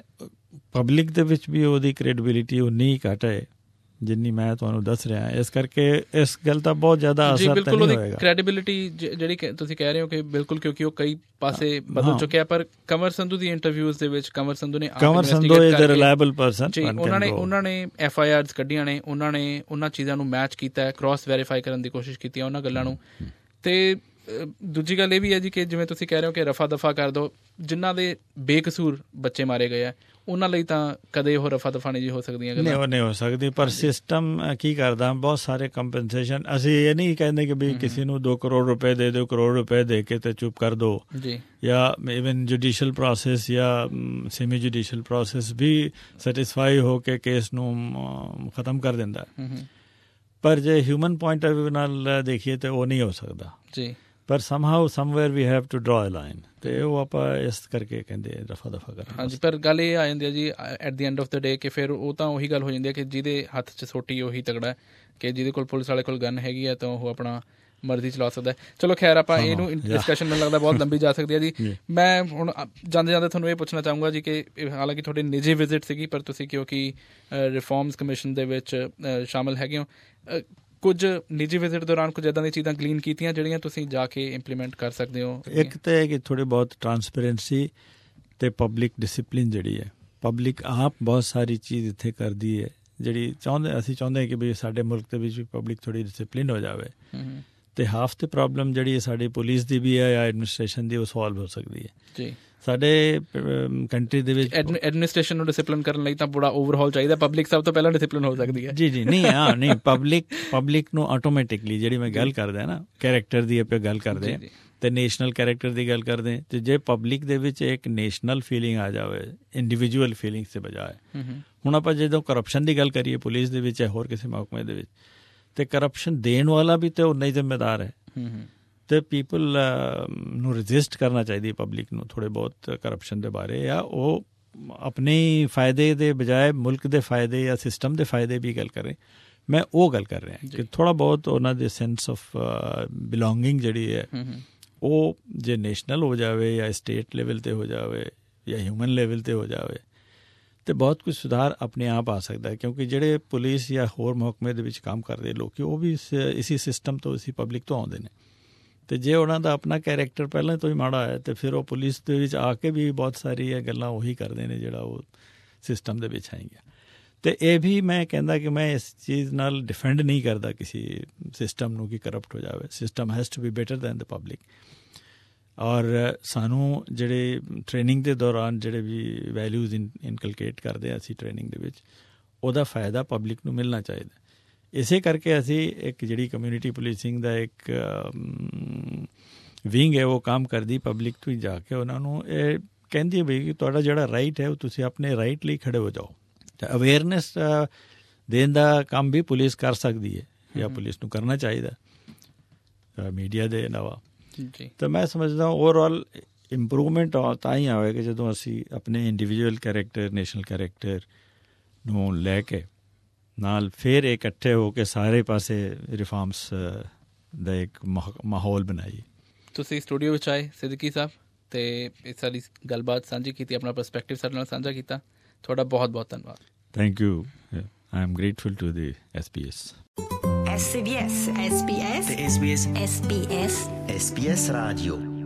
ਪਬਲਿਕ ਦੇ ਵਿੱਚ ਵੀ ਉਹਦੀ ਕ੍ਰੈਡੀਬਿਲਿਟੀ ਉਨੀ ਹੀ ਘੱਟ ਹੈ ਜਿੰਨੀ ਮੈਂ ਤੁਹਾਨੂੰ ਦੱਸ ਰਿਹਾ। ਇਸ ਕਰਕੇ ਇਸ ਗੱਲ ਦਾ ਬਹੁਤ ਜ਼ਿਆਦਾ ਅਸਰ ਤਾਂ ਨਹੀਂ ਹੋਏਗਾ। ਕ੍ਰੈਡੀਬਿਲਿਟੀ ਜਿਹੜੀ ਤੁਸੀਂ ਕਹਿ ਰਹੇ ਹੋ ਕਿ ਬਿਲਕੁਲ, ਕਿਉਂਕਿ ਉਹ ਕਈ ਪਾਸੇ ਬਦਲ ਚੁੱਕਿਆ। ਪਰ ਕੰਵਰ ਸੰਧੂ ਦੀ ਇੰਟਰਵਿਊਜ਼ ਦੇ ਵਿੱਚ ਕੰਵਰ ਸੰਧੂ ਨੇ Kanwar Sandhu is a reliable person ਜੀ, ਉਹਨਾਂ ਨੇ ਉਹਨਾਂ ਨੇ ਐਫ ਆਈ ਆਰਸ ਕੱਢੀਆਂ ਨੇ, ਉਹਨਾਂ ਨੇ ਉਹਨਾਂ ਚੀਜ਼ਾਂ ਨੂੰ ਮੈਚ ਕੀਤਾ, ਕ੍ਰਾਸ ਵੈਰੀਫਾਈ ਕਰਨ ਦੀ ਕੋਸ਼ਿਸ਼ ਕੀਤੀ ਉਹਨਾਂ ਗੱਲਾਂ ਨੂੰ। ਤੇ ਦੂਜੀ ਗੱਲ ਇਹ ਵੀ ਹੈ ਜੀ ਕਿ ਜਿਵੇਂ ਤੁਸੀਂ ਕਹਿ ਰਹੇ ਹੋ ਕਿ ਰਫਾ ਦਫਾ ਕਰ ਦਿਓ, ਜਿਨ੍ਹਾਂ ਦੇ ਬੇਕਸੂਰ ਬੱਚੇ ਮਾਰੇ ਗਏ ਆ ਉਹਨਾਂ ਲਈ ਤਾਂ ਕਦੇ ਉਹ ਰਫਾ ਦਫਾ ਨਹੀਂ ਜੀ ਹੋ ਸਕਦੀਆਂ ਗੱਲਾਂ। ਨਹੀਂ, ਉਹ ਨਹੀਂ ਹੋ ਸਕਦੀ। ਪਰ ਸਿਸਟਮ ਕੀ ਕਰਦਾ, ਬਹੁਤ ਸਾਰੇ ਕੰਪਨਸੇਸ਼ਨ। ਅਸੀਂ ਇਹ ਨਹੀਂ ਕਹਿੰਦੇ ਕਿ ਵੀ ਕਿਸੇ ਨੂੰ ਦੋ ਕਰੋੜ ਰੁਪਏ ਦੇ ਦਿਓ, ਕਰੋੜ ਰੁਪਏ ਦੇ ਕੇ ਤੇ ਚੁੱਪ ਕਰ ਦਿਓ ਜੀ। ਜਾਂ ਇਵਨ ਜੁਡੀਸ਼ੀਅਲ ਪ੍ਰੋਸੈਸ ਜਾਂ ਸੈਮੀ ਜੁਡੀਸ਼ੀਅਲ ਪ੍ਰੋਸੈਸ ਵੀ ਸੈਟਿਸਫਾਈ ਹੋ ਕੇ ਕੇਸ ਨੂੰ ਖਤਮ ਕਰ ਦਿੰਦਾ। ਪਰ ਜੇ ਹਿਊਮਨ ਪੁਆਇੰਟ ਆਫ ਵਿਊ ਨਾਲ ਦੇਖੀਏ ਤਾਂ ਉਹ ਨਹੀਂ ਹੋ ਸਕਦਾ ਜੀ। ਪਰ somehow somewhere we have to draw a line, ਤੇ ਉਹ ਆਪਾਂ ਇਸ ਕਰਕੇ ਕਹਿੰਦੇ ਰਫਾ ਦਫਾ ਕਰ। ਹਾਂਜੀ, ਪਰ ਗੱਲ ਇਹ ਆ ਜਾਂਦੀ ਹੈ ਜੀ at the end of the day ਕਿ ਫਿਰ ਉਹ ਤਾਂ ਉਹੀ ਗੱਲ ਹੋ ਜਾਂਦੀ ਹੈ ਕਿ ਜਿਹਦੇ ਹੱਥ 'ਚ ਸੋਟੀ ਉਹੀ ਤਗੜਾ, ਕਿ ਜਿਹਦੇ ਕੋਲ ਪੁਲਿਸ ਵਾਲੇ ਕੋਲ ਗਨ ਹੈਗੀ ਹੈ ਤਾਂ ਉਹ ਆਪਣਾ ਮਰਜ਼ੀ ਚਲਾ ਸਕਦਾ। ਚਲੋ ਖੈਰ, ਆਪਾਂ ਇਹਨੂੰ ਡਿਸਕਸ਼ਨ ਮੈਨੂੰ ਲੱਗਦਾ ਬਹੁਤ ਲੰਬੀ ਜਾ ਸਕਦੀ ਹੈ ਜੀ। ਮੈਂ ਹੁਣ ਜਾਂਦੇ ਜਾਂਦੇ ਤੁਹਾਨੂੰ ਇਹ ਪੁੱਛਣਾ ਚਾਹੂੰਗਾ ਜੀ ਕਿ ਹਾਲਾਂਕਿ ਤੁਹਾਡੀ ਨਿੱਜੀ ਵਿਜ਼ਿਟ ਸੀਗੀ, ਪਰ ਤੁਸੀਂ ਕਿਉਂਕਿ ਰਿਫੋਰਮਸ ਕਮਿਸ਼ਨ ਦੇ ਵਿੱਚ ਸ਼ਾਮਿਲ ਹੈਗੇ ਹੋ, ਕੁਝ ਨਿੱਜੀ ਵਿਜ਼ਿਟ ਦੌਰਾਨ ਕੁਝ ਇੱਦਾਂ ਦੀਆਂ ਚੀਜ਼ਾਂ ਗਲੀਨ ਕੀਤੀਆਂ ਜਿਹੜੀਆਂ ਤੁਸੀਂ ਜਾ ਕੇ ਇੰਪਲੀਮੈਂਟ ਕਰ ਸਕਦੇ ਹੋ? ਇੱਕ ਤਾਂ ਹੈ ਕਿ ਥੋੜ੍ਹੀ ਬਹੁਤ ਟਰਾਂਸਪੇਰੈਂਸੀ ਅਤੇ ਪਬਲਿਕ ਡਿਸਿਪਲਿਨ ਜਿਹੜੀ ਹੈ, ਪਬਲਿਕ ਆਪ ਬਹੁਤ ਸਾਰੀ ਚੀਜ਼ ਇੱਥੇ ਕਰਦੀ ਹੈ ਜਿਹੜੀ ਚਾਹੁੰਦੇ ਅਸੀਂ ਚਾਹੁੰਦੇ ਹਾਂ ਕਿ ਵੀ ਸਾਡੇ ਮੁਲਕ ਦੇ ਵਿੱਚ ਵੀ ਪਬਲਿਕ ਥੋੜ੍ਹੀ ਡਿਸਿਪਲਿਨ ਹੋ ਜਾਵੇ, ਅਤੇ ਹਾਫ ਦੀ ਪ੍ਰੋਬਲਮ ਜਿਹੜੀ ਹੈ ਸਾਡੀ ਪੁਲਿਸ ਦੀ ਵੀ ਹੈ ਜਾਂ ਐਡਮਿਨਿਸਟ੍ਰੇਸ਼ਨ ਦੀ, ਉਹ ਸੋਲਵ ਹੋ ਸਕਦੀ ਹੈ ਜੀ। ਸਾਡੇ ਕੰਟਰੀ ਦੇ ਵਿੱਚ ਐਡਮਿਨਿਸਟ੍ਰੇਸ਼ਨ ਨੂੰ ਡਿਸਿਪਲਿਨ ਕਰਨ ਲਈ ਤਾਂ ਬੜਾ ਓਵਰਹਾਲ ਚਾਹੀਦਾ, ਪਬਲਿਕ ਸਭ ਤੋਂ ਪਹਿਲਾਂ ਡਿਸਿਪਲਿਨ ਹੋ ਸਕਦੀ ਹੈ। ਜੀ ਜੀ ਨਹੀਂ ਹਾਂ ਨਹੀਂ ਪਬਲਿਕ ਪਬਲਿਕ ਨੂੰ ਆਟੋਮੈਟਿਕਲੀ, ਜਿਹੜੀ ਮੈਂ ਗੱਲ ਕਰਦਾ ਨਾ ਕੈਰੈਕਟਰ ਦੀ ਆਪਾਂ ਗੱਲ ਕਰਦੇ ਹਾਂ ਅਤੇ ਨੈਸ਼ਨਲ ਕੈਰੈਕਟਰ ਦੀ ਗੱਲ ਕਰਦੇ ਹਾਂ, ਅਤੇ ਜੇ ਪਬਲਿਕ ਦੇ ਵਿੱਚ ਇੱਕ ਨੈਸ਼ਨਲ ਫੀਲਿੰਗ ਆ ਜਾਵੇ ਇੰਡੀਵਿਜੂਅਲ ਫੀਲਿੰਗਸ ਦੇ ਬਜਾਏ। ਹੁਣ ਆਪਾਂ ਜਦੋਂ ਕਰਪਸ਼ਨ ਦੀ ਗੱਲ ਕਰੀਏ ਪੁਲਿਸ ਦੇ ਵਿੱਚ ਜਾਂ ਹੋਰ ਕਿਸੇ ਮਹਿਕਮੇ ਦੇ ਵਿੱਚ, ਅਤੇ ਕਰਪਸ਼ਨ ਦੇਣ ਵਾਲਾ ਵੀ ਤਾਂ ਉਨਾ ਹੀ ਜ਼ਿੰਮੇਦਾਰ ਹੈ, ਅਤੇ ਪੀਪਲ ਨੂੰ ਰਜਿਸਟ ਕਰਨਾ ਚਾਹੀਦੀ ਪਬਲਿਕ ਨੂੰ ਥੋੜ੍ਹੇ ਬਹੁਤ ਕਰਪਸ਼ਨ ਦੇ ਬਾਰੇ, ਜਾਂ ਉਹ ਆਪਣੇ ਫਾਇਦੇ ਦੇ ਬਜਾਏ ਮੁਲਕ ਦੇ ਫਾਇਦੇ ਜਾਂ ਸਿਸਟਮ ਦੇ ਫਾਇਦੇ ਵੀ ਗੱਲ ਕਰੇ। ਮੈਂ ਉਹ ਗੱਲ ਕਰ ਰਿਹਾ ਕਿ ਥੋੜ੍ਹਾ ਬਹੁਤ ਉਹਨਾਂ ਦੇ ਸੈਂਸ ਆਫ ਬਿਲੋਂਗਿੰਗ ਜਿਹੜੀ ਹੈ ਉਹ ਜੇ ਨੈਸ਼ਨਲ ਹੋ ਜਾਵੇ ਜਾਂ ਸਟੇਟ ਲੈਵਲ 'ਤੇ ਹੋ ਜਾਵੇ ਜਾਂ ਹਿਊਮਨ ਲੈਵਲ 'ਤੇ ਹੋ ਜਾਵੇ, ਅਤੇ ਬਹੁਤ ਕੁਝ ਸੁਧਾਰ ਆਪਣੇ ਆਪ ਆ ਸਕਦਾ ਹੈ। ਕਿਉਂਕਿ ਜਿਹੜੇ ਪੁਲਿਸ ਜਾਂ ਹੋਰ ਮਹਿਕਮੇ ਦੇ ਵਿੱਚ ਕੰਮ ਕਰਦੇ ਲੋਕ, ਉਹ ਵੀ ਇਸ ਇਸੀ ਸਿਸਟਮ ਤੋਂ, ਇਸੀ ਪਬਲਿਕ ਤੋਂ ਆਉਂਦੇ ਨੇ, ਅਤੇ ਜੇ ਉਹਨਾਂ ਦਾ ਆਪਣਾ ਕੈਰੈਕਟਰ ਪਹਿਲਾਂ ਤੋਂ ਹੀ ਮਾੜਾ ਹੈ ਅਤੇ ਫਿਰ ਉਹ ਪੁਲਿਸ ਦੇ ਵਿੱਚ ਆ ਕੇ ਵੀ ਬਹੁਤ ਸਾਰੀਆਂ ਗੱਲਾਂ ਉਹੀ ਕਰਦੇ ਨੇ ਜਿਹੜਾ ਉਹ ਸਿਸਟਮ ਦੇ ਵਿੱਚ ਆਏਗਾ। ਅਤੇ ਇਹ ਵੀ ਮੈਂ ਕਹਿੰਦਾ ਕਿ ਮੈਂ ਇਸ ਚੀਜ਼ ਨਾਲ ਡਿਫੈਂਡ ਨਹੀਂ ਕਰਦਾ ਕਿਸੇ ਸਿਸਟਮ ਨੂੰ ਕਿ ਕਰਪਟ ਹੋ ਜਾਵੇ। System has to be better than the public. ਔਰ ਸਾਨੂੰ ਜਿਹੜੇ ਟ੍ਰੇਨਿੰਗ ਦੇ ਦੌਰਾਨ ਜਿਹੜੇ ਵੀ ਵੈਲਿਊਜ਼ ਇਨ ਇਨਕਲਕੇਟ ਕਰਦੇ ਹਾਂ ਅਸੀਂ ਟ੍ਰੇਨਿੰਗ ਦੇ ਵਿੱਚ, ਉਹਦਾ ਫਾਇਦਾ ਪਬਲਿਕ ਨੂੰ ਮਿਲਣਾ ਚਾਹੀਦਾ। ਇਸੇ ਕਰਕੇ ਅਸੀਂ ਇੱਕ ਜਿਹੜੀ ਕਮਿਊਨਿਟੀ ਪੁਲਿਸਿੰਗ ਦਾ ਇੱਕ ਵਿੰਗ ਹੈ ਉਹ ਕੰਮ ਕਰਦੀ ਪਬਲਿਕ ਤੋਂ ਹੀ ਜਾ ਕੇ ਉਹਨਾਂ ਨੂੰ ਇਹ ਕਹਿੰਦੀ ਵੀ ਕਿ ਤੁਹਾਡਾ ਜਿਹੜਾ ਰਾਈਟ ਹੈ ਉਹ ਤੁਸੀਂ ਆਪਣੇ ਰਾਈਟ ਲਈ ਖੜੇ ਹੋ ਜਾਓ। ਅਤੇ ਅਵੇਅਰਨੈਸ ਦੇਣ ਦਾ ਕੰਮ ਵੀ ਪੁਲਿਸ ਕਰ ਸਕਦੀ ਹੈ ਜਾਂ ਪੁਲਿਸ ਨੂੰ ਕਰਨਾ ਚਾਹੀਦਾ ਮੀਡੀਆ ਦੇ ਇਲਾਵਾ। ਤਾਂ ਮੈਂ ਸਮਝਦਾ ਓਵਰਆਲ ਇੰਪਰੂਵਮੈਂਟ ਤਾਂ ਹੀ ਆਵੇਗਾ ਜਦੋਂ ਅਸੀਂ ਆਪਣੇ ਇੰਡੀਵਿਜੂਅਲ ਕੈਰੈਕਟਰ, ਨੈਸ਼ਨਲ ਕੈਰੈਕਟਰ ਨੂੰ ਲੈ ਕੇ ਨਾਲ ਫਿਰ ਇਕੱਠੇ ਹੋ ਕੇ ਸਾਰੇ ਪਾਸੇ ਰਿਫਾਰਮਸ ਦਾ ਇੱਕ ਮਾਹੌਲ ਬਣਾਈਏ। ਤੁਸੀਂ ਸਟੂਡੀਓ ਵਿੱਚ ਆਏ ਸਿੱਦੀਕੀ ਸਾਹਿਬ, ਅਤੇ ਇਹ ਸਾਰੀ ਗੱਲਬਾਤ ਸਾਂਝੀ ਕੀਤੀ, ਆਪਣਾ ਪਰਸਪੈਕਟਿਵ ਸਾਡੇ ਨਾਲ ਸਾਂਝਾ ਕੀਤਾ। ਤੁਹਾਡਾ ਬਹੁਤ ਬਹੁਤ ਧੰਨਵਾਦ। Thank you. I am grateful to the S B S. S B S, S B S, S B S, S B S, S B S Radio।